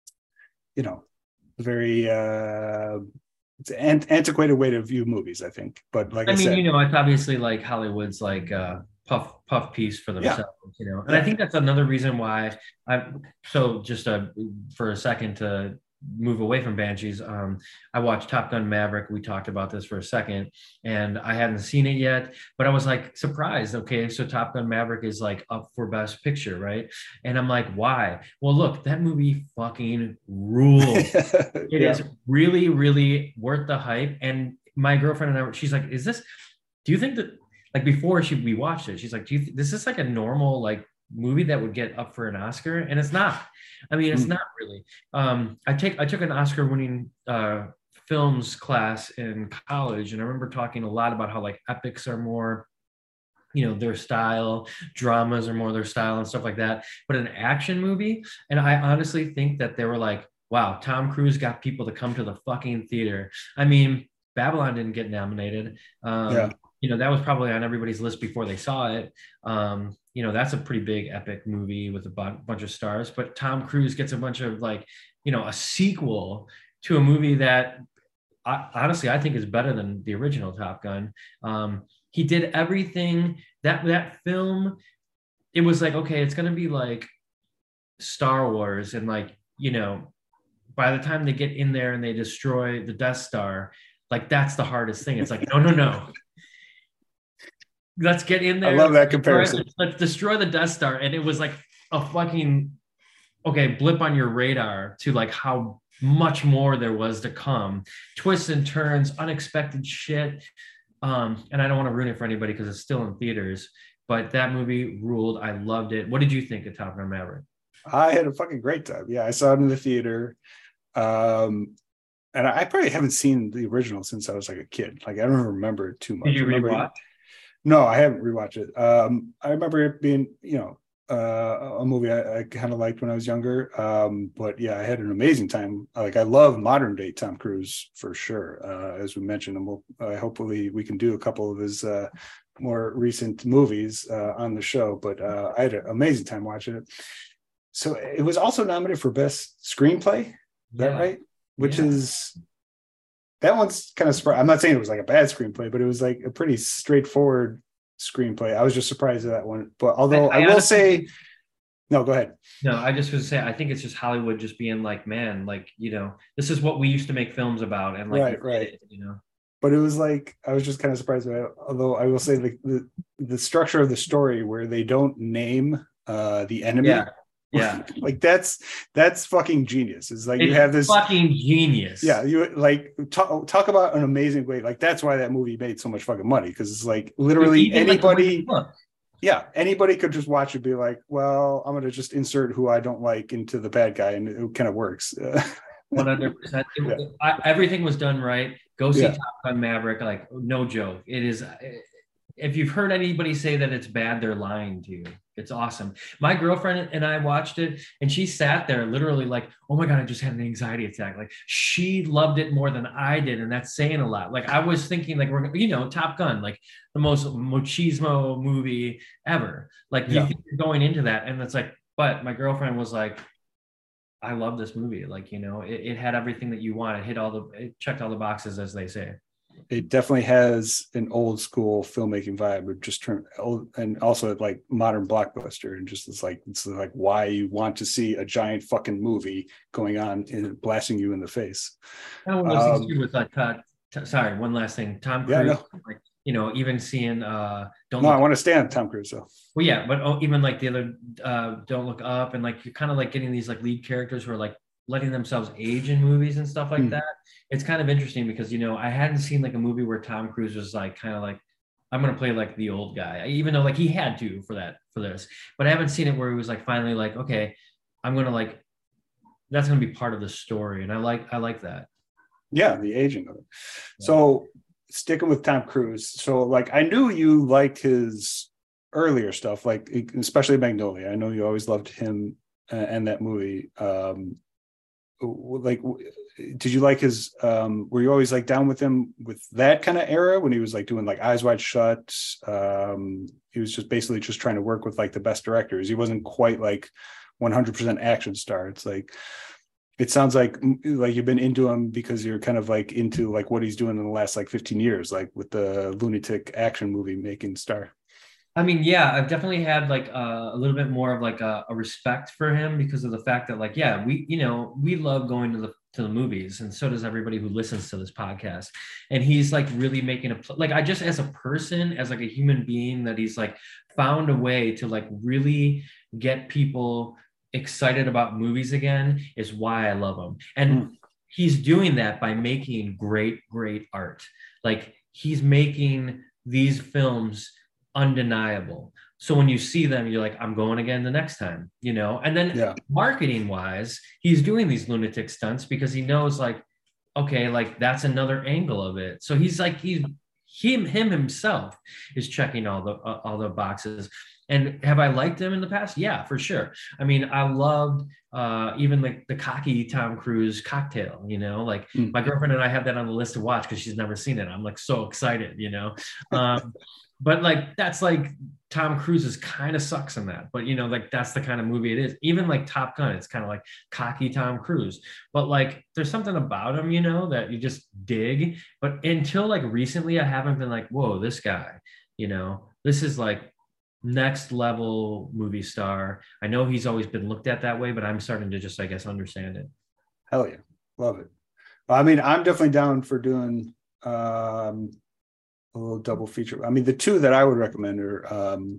you know, very uh it's an antiquated way to view movies, I think. But like I, I mean, said, you know, it's obviously like Hollywood's like uh puff puff piece for themselves, yeah. you know. And yeah. I think that's another reason why I so just uh, for a second to move away from Banshees, um, I watched Top Gun Maverick. We talked about this for a second, and I hadn't seen it yet, but I was like surprised. Okay, so Top Gun Maverick is like up for Best Picture, right? And I'm like, why? Well, look, that movie fucking rules. It yeah. is really, really worth the hype. And my girlfriend and I, she's like, is this, do you think that, like before she we watched it, she's like, do you th- this is like a normal like movie that would get up for an Oscar? And it's not. I mean, it's mm. not really. Um, I take I took an Oscar-winning uh, films class in college, and I remember talking a lot about how like epics are more, you know, their style, dramas are more their style, and stuff like that. But an action movie, and I honestly think that they were like, wow, Tom Cruise got people to come to the fucking theater. I mean, Babylon didn't get nominated. Um, yeah. You know, that was probably on everybody's list before they saw it. Um, you know, that's a pretty big epic movie with a bu- bunch of stars, but Tom Cruise gets a bunch of like, you know, a sequel to a movie that I, honestly, I think is better than the original Top Gun. Um, he did everything that, that film. It was like, okay, it's going to be like Star Wars. And like, you know, by the time they get in there and they destroy the Death Star, like that's the hardest thing. It's like, no, no, no. Let's get in there. I love that comparison. Let's, let's destroy the Death Star. And it was like a fucking, okay, blip on your radar to like how much more there was to come. Twists and turns, unexpected shit. Um, and I don't want to ruin it for anybody because it's still in theaters, but that movie ruled. I loved it. What did you think of Top Gun Maverick? I had a fucking great time. Yeah, I saw it in the theater. Um, and I probably haven't seen the original since I was like a kid. Like I don't remember it too much. Did you rewatch? No, I haven't rewatched it. Um, I remember it being, you know, uh, a movie I, I kind of liked when I was younger. Um, but yeah, I had an amazing time. Like I love modern day Tom Cruise for sure. Uh, as we mentioned, and we'll uh, hopefully we can do a couple of his uh, more recent movies uh, on the show. But uh, I had an amazing time watching it. So it was also nominated for Best Screenplay. Is that yeah. right? Which yeah. is. That one's kind of surprised. I'm not saying it was like a bad screenplay, but it was like a pretty straightforward screenplay. I was just surprised at that one. But although I, I, I will honestly, say, no, go ahead. No, I just was say I think it's just Hollywood just being like, man, like, you know, this is what we used to make films about, and like, right, right, it, you know. But it was like I was just kind of surprised by it. Although I will say the the, the structure of the story where they don't name uh, the enemy. Yeah. Yeah, like that's that's fucking genius. It's like it's you have this fucking genius. Yeah, you like talk, talk about an amazing way. Like that's why that movie made so much fucking money, because it's like literally anybody. Like yeah, anybody could just watch it and be like, well, I'm gonna just insert who I don't like into the bad guy, and it kind of works. One hundred percent. Everything was done right. Go see yeah. Top Gun Maverick. Like no joke. It is. It, if you've heard anybody say that it's bad, they're lying to you. It's awesome. My girlfriend and I watched it, and she sat there literally like, oh my God, I just had an anxiety attack. Like, she loved it more than I did. And that's saying a lot. Like, I was thinking, like, we're, you know, Top Gun, like the most machismo movie ever. Like, you Yeah. think you're going into that. And it's like, but my girlfriend was like, I love this movie. Like, you know, it, it had everything that you want. It hit all the, it checked all the boxes, as they say. It definitely has an old school filmmaking vibe, but just turn old, and also like modern blockbuster, and just it's like it's like why you want to see a giant fucking movie going on and blasting you in the face. Kind of one of those things Um, too with like, uh, t- sorry, one last thing. Tom yeah, Cruise, no, like, you know, even seeing uh Don't no, I Look want to stand Tom Cruise though. well, yeah, but oh, even like the other uh Don't Look Up, and like you're kind of like getting these like lead characters who are like letting themselves age in movies and stuff like Mm. that. It's kind of interesting because you know I hadn't seen like a movie where Tom Cruise was like kind of like I'm gonna play like the old guy, even though like he had to for that for this, but I haven't seen it where he was like finally like okay, I'm gonna like that's gonna be part of the story, and I like I like that. Yeah, the aging of it. Yeah. So sticking with Tom Cruise, so like I knew you liked his earlier stuff, like especially Magnolia. I know you always loved him uh, and that movie. Um, like did you like his um were you always like down with him with that kind of era when he was like doing like Eyes Wide Shut? Um he was just basically just trying to work with like the best directors. He wasn't quite like one hundred percent action star. It's like it sounds like like you've been into him because you're kind of like into like what he's doing in the last like fifteen years, like with the lunatic action movie making star. I mean, yeah, I've definitely had like uh, a little bit more of like a, a respect for him because of the fact that like, yeah, we, you know, we love going to the to the movies, and so does everybody who listens to this podcast. And he's like really making a like I just as a person, as like a human being, that he's like found a way to like really get people excited about movies again is why I love him. And Mm. he's doing that by making great, great art. Like he's making these films undeniable. So when you see them, you're like, I'm going again the next time, you know? And then Yeah. marketing wise, he's doing these lunatic stunts because he knows like, okay, like that's another angle of it. So he's like, he's him, him himself is checking all the, uh, all the boxes. And have I liked him in the past? Yeah, for sure. I mean, I loved uh, even like the cocky Tom Cruise Cocktail, you know, like Mm. my girlfriend and I have that on the list to watch because she's never seen it. I'm like so excited, you know? Um, but like that's like Tom Cruise is kind of sucks in that, but you know, like that's the kind of movie it is. Even like Top Gun, it's kind of like cocky Tom Cruise, but like there's something about him, you know, that you just dig. But until like recently, I haven't been like, whoa, this guy, you know, this is like next level movie star. I know he's always been looked at that way, but I'm starting to just, I guess, understand it. Hell yeah, love it. I mean, I'm definitely down for doing um a little double feature. I mean, the two that I would recommend are um,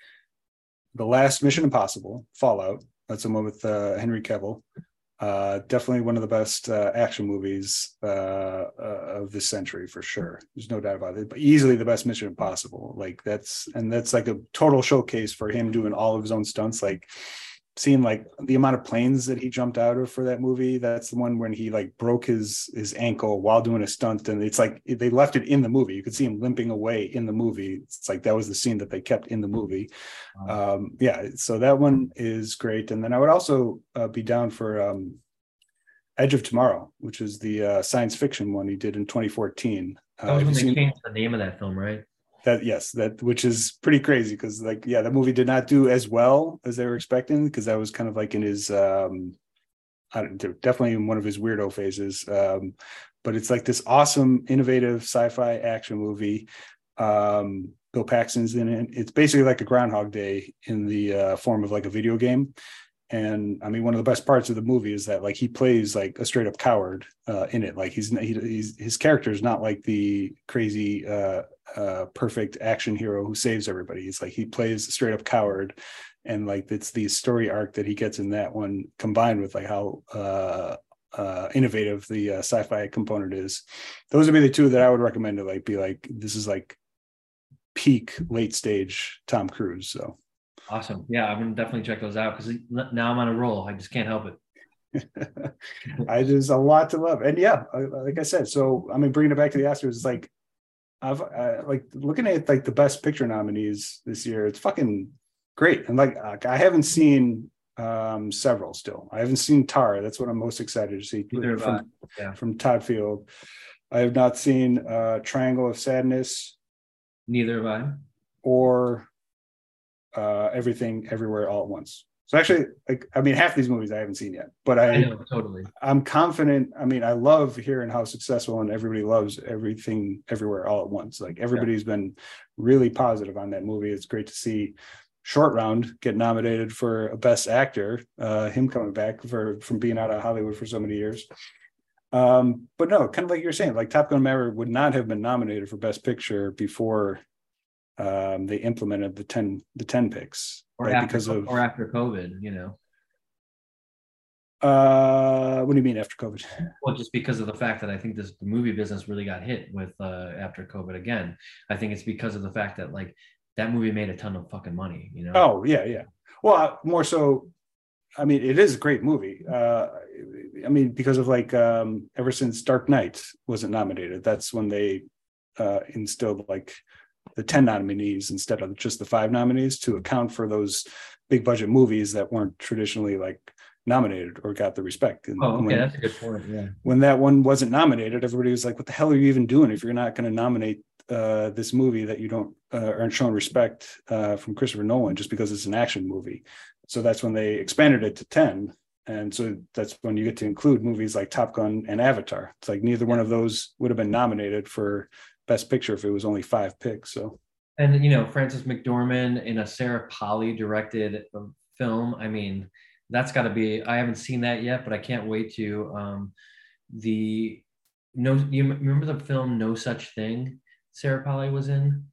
the last Mission Impossible, Fallout. That's the one with uh, Henry Cavill. Uh, definitely one of the best uh, action movies uh, uh, of this century for sure. There's no doubt about it. But easily the best Mission Impossible. Like that's and that's like a total showcase for him doing all of his own stunts. Like seeing like the amount of planes that he jumped out of for that movie. That's the one when he like broke his his ankle while doing a stunt, and it's like they left it in the movie. You could see him limping away in the movie. It's like that was the scene that they kept in the movie. Wow. Um yeah, so that one is great. And then I would also uh, be down for um Edge of Tomorrow, which is the uh, science fiction one he did in twenty fourteen. That Uh, was have when you they seen changed the name of that film, right? that? Yes, that which is pretty crazy because like yeah, the movie did not do as well as they were expecting because that was kind of like in his um I don't, definitely in one of his weirdo phases. Um, but it's like this awesome, innovative sci-fi action movie. Um, Bill Paxton's in it. It's basically like a Groundhog Day in the uh, form of like a video game. And I mean, one of the best parts of the movie is that like he plays like a straight up coward uh, in it. Like he's, he, he's his character is not like the crazy, uh, uh, perfect action hero who saves everybody. It's like he plays a straight up coward, and like it's the story arc that he gets in that one combined with like how uh, uh, innovative the uh, sci-fi component is. Those would be the two that I would recommend to like be like this is like peak late stage Tom Cruise. So. Awesome. Yeah, I'm gonna definitely check those out because now I'm on a roll. I just can't help it. I there's a lot to love, and yeah, like I said, so I mean, bringing it back to the Oscars, it's like I've uh, like looking at like the best picture nominees this year. It's fucking great. And like uh, I haven't seen um several still. I haven't seen Tar. That's what I'm most excited to see Neither have I. from Yeah. from Todd Field. I have not seen uh Triangle of Sadness Neither have I. or uh Everything Everywhere All at Once. So actually, like I mean, half these movies I haven't seen yet, but I, I know, totally. I'm confident. I mean, I love hearing how successful and everybody loves Everything Everywhere All at Once. Like everybody's yeah. been really positive on that movie. It's great to see Short Round get nominated for a Best Actor. Uh, him coming back for from being out of Hollywood for so many years. Um, but no, kind of like you're saying, like Top Gun Maverick would not have been nominated for Best Picture before um, they implemented the ten the ten picks, or right? after, Because of or after COVID, you know. Uh, what do you mean after COVID? Well, just because of the fact that I think this the movie business really got hit with uh, after COVID again. I think it's because of the fact that like that movie made a ton of fucking money, you know. Oh yeah, yeah. Well, more so. I mean, it is a great movie. Uh, I mean, because of like um, ever since Dark Knight wasn't nominated, that's when they uh, instilled like the ten nominees instead of just the five nominees to account for those big budget movies that weren't traditionally like nominated or got the respect. And oh, okay, when, that's a good point. Yeah. When that one wasn't nominated, everybody was like, "What the hell are you even doing if you're not going to nominate uh, this movie that you don't uh, aren't showing respect uh, from Christopher Nolan just because it's an action movie?" So that's when they expanded it to ten. And so that's when you get to include movies like Top Gun and Avatar. It's like neither one of those would have been nominated for Best Picture if it was only five picks. So, and you know, Frances McDormand in a Sarah Polley directed film. I mean, that's got to be. I haven't seen that yet, but I can't wait to. Um, the no, you remember the film No Such Thing? Sarah Polley was in.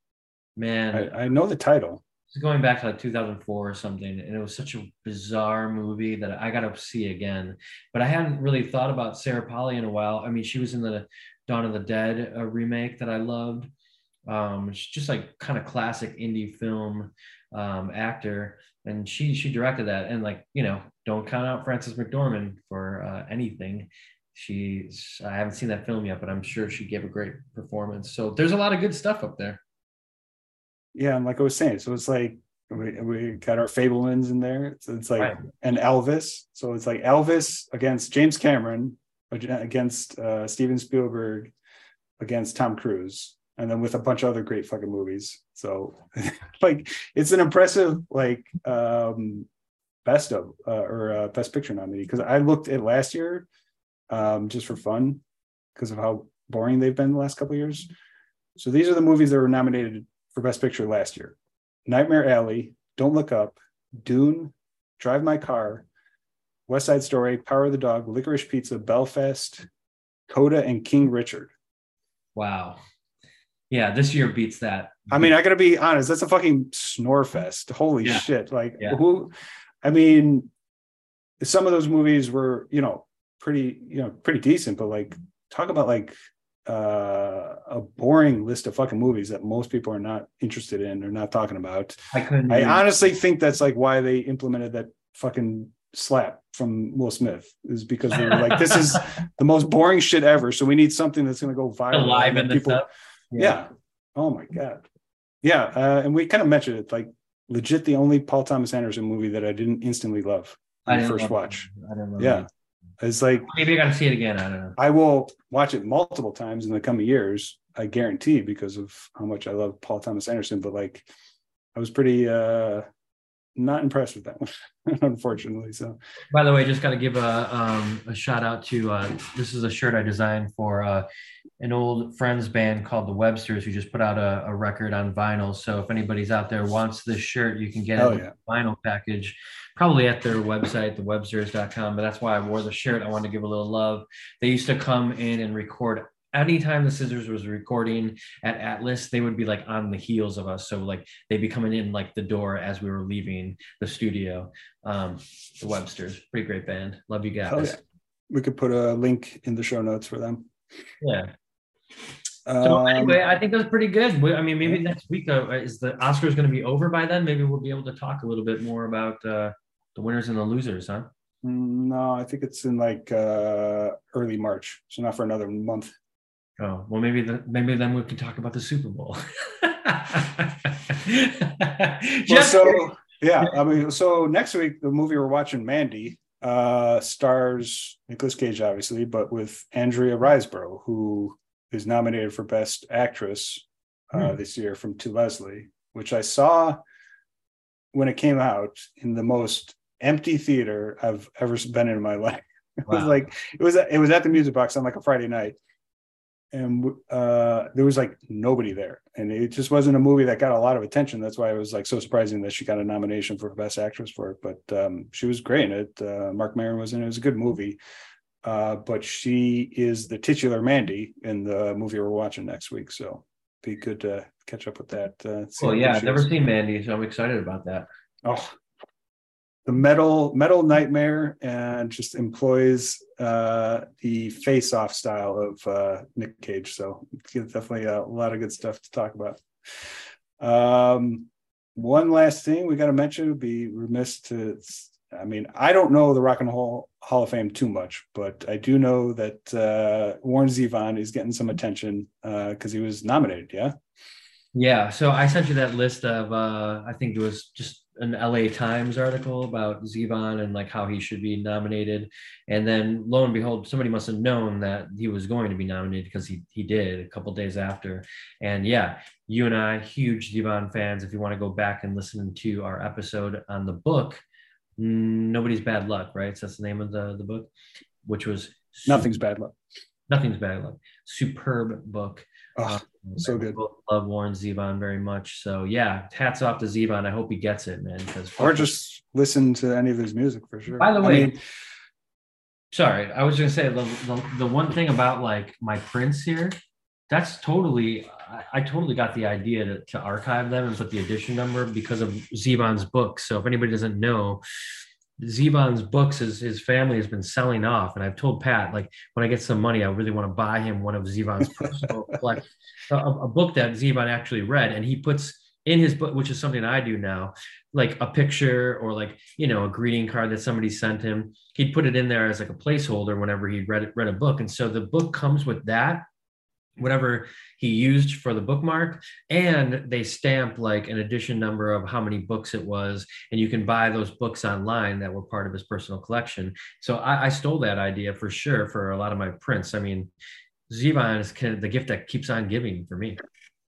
Man, I, I know the title. It's going back to like two thousand four or something, and it was such a bizarre movie that I got to see again. But I hadn't really thought about Sarah Polley in a while. I mean, she was in the Dawn of the Dead uh, remake that I loved. Um, she's just like kind of classic indie film um, actor, and she she directed that. And like you know, don't count out Frances McDormand for uh, anything. She's I haven't seen that film yet, but I'm sure she gave a great performance. So there's a lot of good stuff up there. Yeah, and like I was saying, so it's like we, we got our Fablemans in there. So it's like right. And Elvis. So it's like Elvis against James Cameron, against uh, Steven Spielberg, against Tom Cruise, and then with a bunch of other great fucking movies. So like it's an impressive like um best of uh, or uh, best picture nominee, because I looked at last year um just for fun because of how boring they've been the last couple of years. So these are the movies that were nominated for Best Picture last year: Nightmare Alley, Don't Look Up, Dune, Drive My Car, West Side Story, Power of the Dog, Licorice Pizza, Belfast, Coda, and King Richard. Wow. Yeah, this year beats that. I mean, I gotta be honest, that's a fucking snore fest. Holy yeah. shit. Like yeah. who I mean, some of those movies were, you know, pretty, you know, pretty decent, but like talk about like uh a boring list of fucking movies that most people are not interested in or not talking about. I couldn't I honestly think that's like why they implemented that fucking slap from Will Smith, is because they were like, this is the most boring shit ever, so we need something that's going to go viral. Live in people yeah. yeah oh my god yeah uh, and we kind of mentioned it, like legit the only Paul Thomas Anderson movie that I didn't instantly love on the first watch. I don't know. Yeah, it's like maybe I got to see it again. I don't know. I will watch it multiple times in the coming years, I guarantee, because of how much I love Paul Thomas Anderson. But like, I was pretty uh, not impressed with that one, unfortunately. So, by the way, just got to give a um, a shout out to uh, this is a shirt I designed for uh, an old Friends band called the Websters, who just put out a, a record on vinyl. So if anybody's out there wants this shirt, you can get oh, it yeah. vinyl package. Probably at their website, the websters dot com, but that's why I wore the shirt. I wanted to give a little love. They used to come in and record anytime the Scissors was recording at Atlas, they would be like on the heels of us. So like they'd be coming in like the door as we were leaving the studio. Um, the Websters, pretty great band. Love you guys. Oh, yeah. We could put a link in the show notes for them. Yeah. So um, anyway, I think that's pretty good. I mean, maybe next week uh, is the Oscars going to be over by then? Maybe we'll be able to talk a little bit more about uh, the winners and the losers, huh? No, I think it's in like uh, early March, so not for another month. Oh, well, maybe the, maybe then we can talk about the Super Bowl. Well, Just so yeah, I mean, so next week the movie we're watching, Mandy, uh, stars Nicolas Cage, obviously, but with Andrea Riseborough, who is nominated for Best Actress uh, Hmm. this year from To Leslie, which I saw when it came out in the most empty theater I've ever been in my life. It was Wow. like it was it was at the Music Box on like a Friday night, and uh, there was like nobody there, and it just wasn't a movie that got a lot of attention. That's why it was like so surprising that she got a nomination for Best Actress for it. But um, she was great in it. Uh, Mark Maron was in it. It was a good movie. Uh, but she is the titular Mandy in the movie we're watching next week. So be good to catch up with that. Uh, see Well, how good yeah, I've she never is. seen Mandy, so I'm excited about that. Oh, the metal metal nightmare, and just employs uh the face off style of uh Nick Cage, so it's definitely a lot of good stuff to talk about. Um one last thing we got to mention, would be remiss to, I mean, I don't know the Rock and Roll Hall of Fame too much, but I do know that uh Warren Zevon is getting some attention uh because he was nominated. Yeah. Yeah, so I sent you that list of uh I think it was just an L A Times article about Zevon and like how he should be nominated. And then lo and behold, somebody must have known that he was going to be nominated because he he did a couple days after. And yeah, you and I, huge Zevon fans. If you want to go back and listen to our episode on the book, Nobody's Bad Luck, right? So that's the name of the, the book, which was super, Nothing's bad luck. Nothing's Bad Luck. Superb book. Oh, Um, so we good. both love Warren Zevon very much. So yeah, hats off to Zevon. I hope he gets it, man. Because Or just listen to any of his music for sure. by the I way, mean, sorry, I was gonna say the, the, the one thing about like my prints here, that's totally I, I totally got the idea to, to archive them and put the edition number because of Zevon's books. So if anybody doesn't know, Zevon's books, his, his family has been selling off. And I've told Pat, like, when I get some money, I really want to buy him one of Zevon's personal collect a, a book that Zevon actually read. And he puts in his book, which is something I do now, like a picture or like, you know, a greeting card that somebody sent him. He'd put it in there as like a placeholder whenever he read read a book. And so the book comes with that, whatever he used for the bookmark, and they stamp like an edition number of how many books it was, and you can buy those books online that were part of his personal collection. So I, I stole that idea for sure for a lot of my prints. I mean, Zevon is kind of the gift that keeps on giving for me.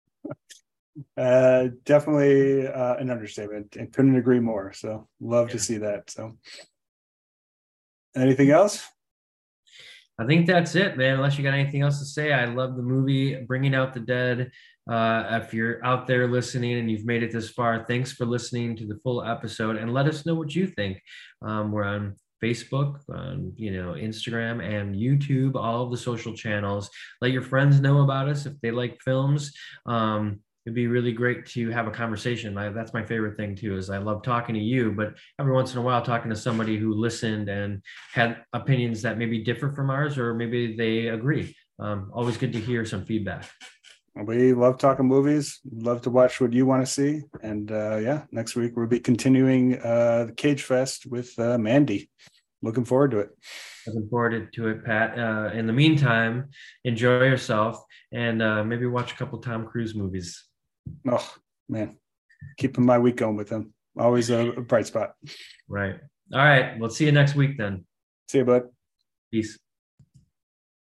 uh, definitely uh, an understatement, and couldn't agree more. So love Yeah. to see that. So anything else? I think that's it, man. Unless you got anything else to say, I love the movie Bringing Out the Dead. Uh, if you're out there listening and you've made it this far, thanks for listening to the full episode, and let us know what you think. Um, we're on Facebook, on you know Instagram and YouTube, all of the social channels. Let your friends know about us if they like films. Um, it'd be really great to have a conversation. I, that's my favorite thing too, is I love talking to you, but every once in a while talking to somebody who listened and had opinions that maybe differ from ours, or maybe they agree. Um, always good to hear some feedback. We love talking movies. Love to watch what you want to see. And uh, yeah, next week we'll be continuing uh, the Cage Fest with uh, Mandy. Looking forward to it. Looking forward to it, Pat. Uh, in the meantime, enjoy yourself and uh, maybe watch a couple Tom Cruise movies. Oh man, keeping my week going with them. Always a, a bright spot. Right. All right. We'll see you next week then. See you, bud. Peace.